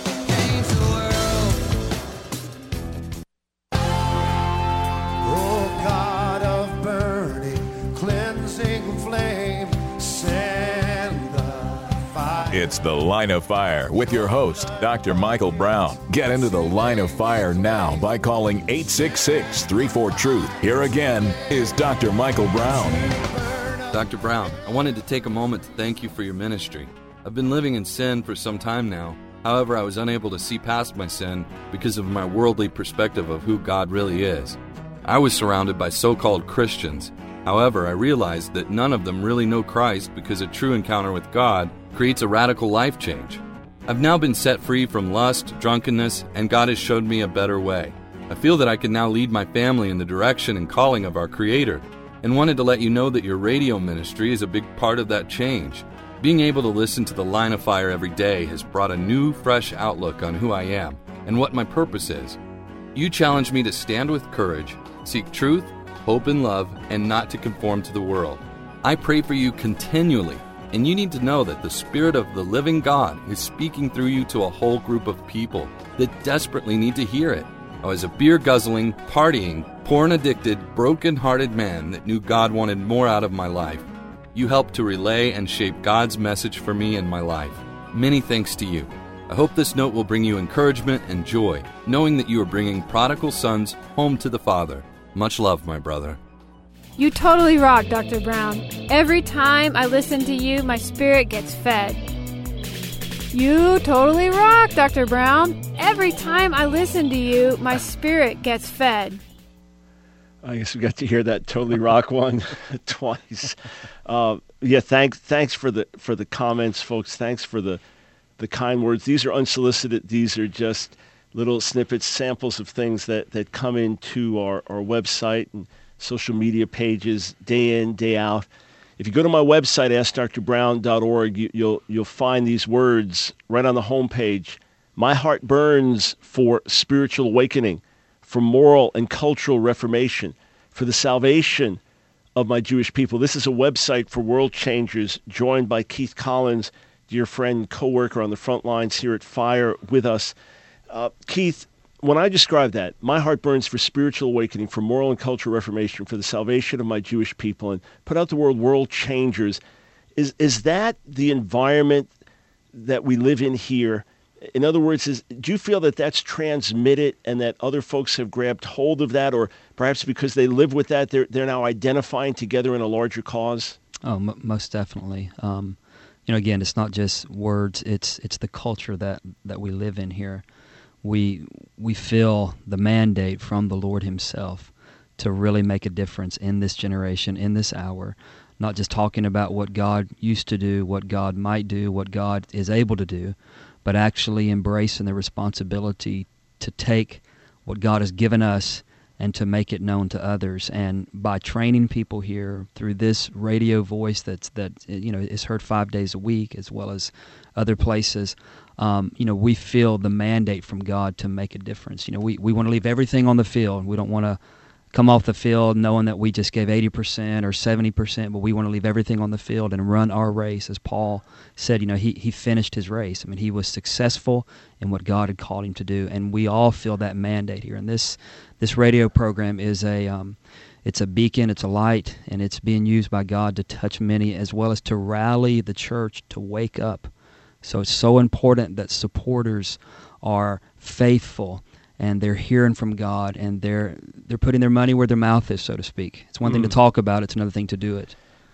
It's The Line of Fire with your host, Doctor Michael Brown. Get into the Line of Fire now by calling eight six six, three four, truth. Here again is Doctor Michael Brown. Doctor Brown, I wanted to take a moment to thank you for your ministry. I've been living in sin for some time now. However, I was unable to see past my sin because of my worldly perspective of who God really is. I was surrounded by so-called Christians. However, I realized that none of them really know Christ, because a true encounter with God creates a radical life change. I've now been set free from lust, drunkenness, and God has showed me a better way. I feel that I can now lead my family in the direction and calling of our Creator, and wanted to let you know that your radio ministry is a big part of that change. Being able to listen to the Line of Fire every day has brought a new, fresh outlook on who I am and what my purpose is. You challenge me to stand with courage, seek truth, hope, and love, and not to conform to the world. I pray for you continually, and you need to know that the Spirit of the living God is speaking through you to a whole group of people that desperately need to hear it. I was a beer-guzzling, partying, porn-addicted, broken-hearted man that knew God wanted more out of my life. You helped to relay and shape God's message for me in my life. Many thanks to you. I hope this note will bring you encouragement and joy, knowing that you are bringing prodigal sons home to the Father. Much love, my brother. You totally rock, Doctor Brown. Every time I listen to you, my spirit gets fed. You totally rock, Doctor Brown. Every time I listen to you, my spirit gets fed. I guess we got to hear that totally rock one twice. Uh, yeah, thanks thanks for the for the comments, folks. Thanks for the the kind words. These are unsolicited. These are just little snippets, samples of things that, that come into our, our website and social media pages day in, day out. If you go to my website, ask dr brown dot org, you, you'll you'll find these words right on the homepage. My heart burns for spiritual awakening, for moral and cultural reformation, for the salvation of my Jewish people. This is a website for world changers, joined by Keith Collins, dear friend, co-worker on the front lines here at Fire with us. Uh, Keith, when I describe that, my heart burns for spiritual awakening, for moral and cultural reformation, for the salvation of my Jewish people, and put out the word world changers. Is is that the environment that we live in here? In other words, is, do you feel that that's transmitted and that other folks have grabbed hold of that, or perhaps because they live with that, they're they're now identifying together in a larger cause? Oh, m- most definitely. Um, you know, again, it's not just words; it's it's the culture that, that we live in here. We we feel the mandate from the Lord Himself to really make a difference in this generation, in this hour. Not just talking about what God used to do, what God might do, what God is able to do, but actually embracing the responsibility to take what God has given us and to make it known to others. And by training people here through this radio voice that's that you know is heard five days a week, as well as other places, um, you know, we feel the mandate from God to make a difference. You know, we, we want to leave everything on the field. We don't want to come off the field knowing that we just gave eighty percent or seventy percent, but we want to leave everything on the field and run our race. As Paul said, you know, he, he finished his race. I mean, he was successful in what God had called him to do, and we all feel that mandate here. And this this radio program is a um, it's a beacon, it's a light, and it's being used by God to touch many, as well as to rally the church to wake up. So it's so important that supporters are faithful, and they're hearing from God, and they're they're putting their money where their mouth is, so to speak. It's one mm. thing to talk about, it's another thing to do it.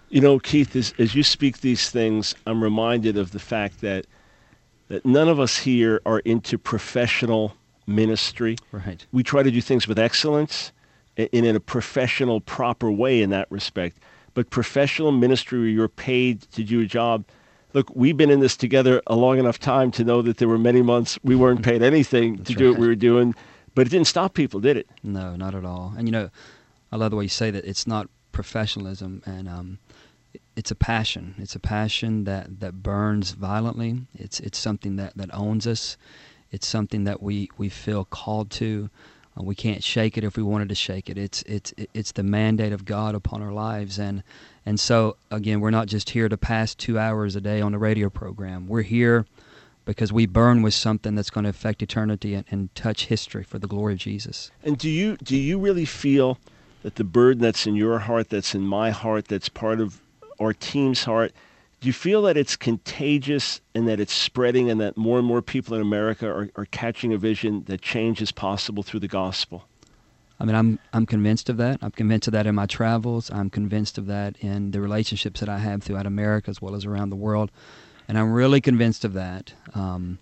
You know, Keith, as, as you speak these things, I'm reminded of the fact that that none of us here are into professional ministry. Right. We try to do things with excellence and in a professional, proper way in that respect. But professional ministry where you're paid to do a job, look, we've been in this together a long enough time to know that there were many months we weren't paid anything to do what we were doing, but it didn't stop people, did it? No, not at all. And, you know, I love the way you say that it's not professionalism, and um, it's a passion. It's a passion that, that burns violently. It's it's something that, that owns us. It's something that we, we feel called to. Uh, we can't shake it if we wanted to shake it. It's it's it's the mandate of God upon our lives, and and so again, we're not just here to pass two hours a day on a radio program. We're here because we burn with something that's going to affect eternity and, and touch history for the glory of Jesus. And do you do you really feel that the burden that's in your heart, that's in my heart, that's part of our team's heart, do you feel that it's contagious and that it's spreading and that more and more people in America are, are catching a vision that change is possible through the gospel? I mean, I'm I'm convinced of that. I'm convinced of that in my travels. I'm convinced of that in the relationships that I have throughout America as well as around the world. And I'm really convinced of that um,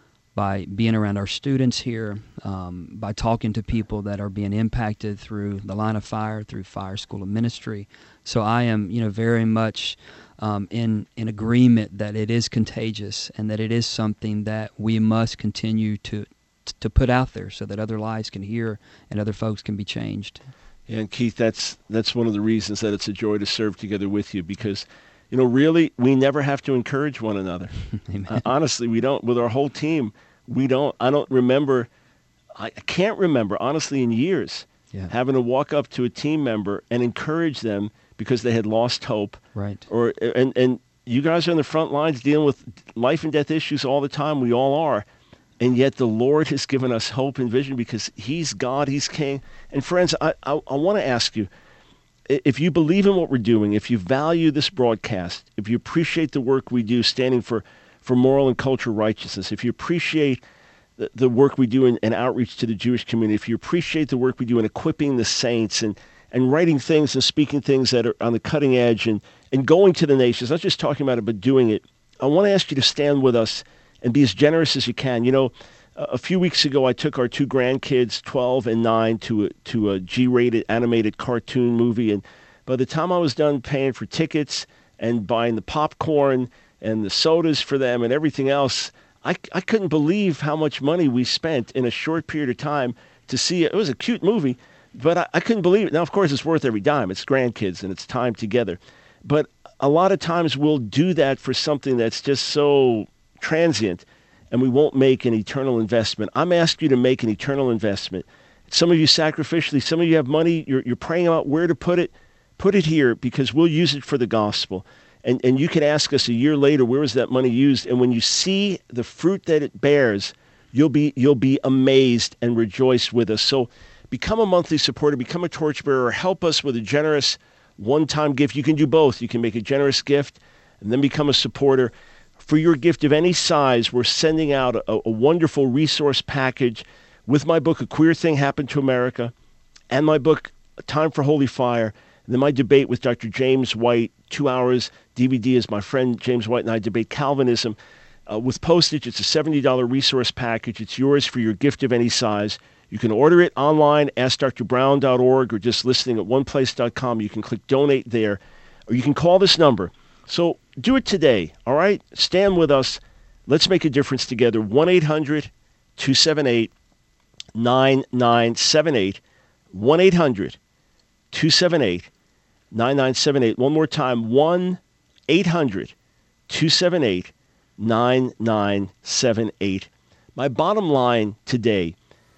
by being around our students here, um, by talking to people that are being impacted through the Line of Fire, through Fire School of Ministry. So I am, you know, very much um, in in agreement that it is contagious and that it is something that we must continue to to put out there so that other lives can hear and other folks can be changed. Yeah, and Keith, that's that's one of the reasons that it's a joy to serve together with you, because, you know, really, we never have to encourage one another. Amen. Uh, honestly, we don't. With our whole team, we don't. I don't remember, I can't remember, honestly, in years, yeah. having to walk up to a team member and encourage them because they had lost hope. Right. Or and, and you guys are on the front lines dealing with life and death issues all the time. We all are. And yet the Lord has given us hope and vision because He's God, He's King. And friends, I, I, I want to ask you, if you believe in what we're doing, if you value this broadcast, if you appreciate the work we do standing for, for moral and cultural righteousness, if you appreciate the, the work we do in, in outreach to the Jewish community, if you appreciate the work we do in equipping the saints and, and writing things and speaking things that are on the cutting edge and, and going to the nations, not just talking about it, but doing it, I want to ask you to stand with us and be as generous as you can. You know, a few weeks ago, I took our two grandkids, twelve and nine, to a, to a G-rated animated cartoon movie. And by the time I was done paying for tickets and buying the popcorn and the sodas for them and everything else, I, I couldn't believe how much money we spent in a short period of time to see it. It was a cute movie, but I, I couldn't believe it. Now, of course, it's worth every dime. It's grandkids and it's time together. But a lot of times we'll do that for something that's just so transient, and we won't make an eternal investment. I'm asking you to make an eternal investment. Some of you sacrificially, some of you have money, you're, you're praying about where to put it. Put it here because we'll use it for the gospel. And, and you can ask us a year later, where was that money used? And when you see the fruit that it bears, you'll be you'll be amazed and rejoice with us. So become a monthly supporter, become a torchbearer, help us with a generous one-time gift. You can do both. You can make a generous gift and then become a supporter. For your gift of any size, we're sending out a, a wonderful resource package with my book, A Queer Thing Happened to America, and my book, Time for Holy Fire, and then my debate with Doctor James White, two hours D V D as my friend James White and I debate Calvinism. Uh, with postage, it's a seventy dollars resource package. It's yours for your gift of any size. You can order it online, ask dr brown dot org, or just listening at one place dot com. You can click donate there, or you can call this number. So do it today, all right? Stand with us. Let's make a difference together. one eight hundred two seven eight nine nine seven eight. one eight hundred two seven eight nine nine seven eight. One more time, one eight hundred two seven eight nine nine seven eight. My bottom line today,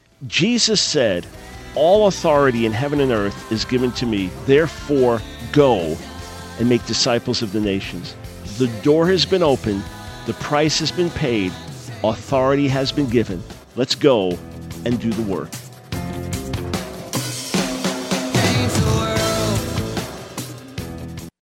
Jesus said, all authority in heaven and earth is given to me. Therefore, go and make disciples of the nations. The door has been opened. The price has been paid. Authority has been given. Let's go and do the work.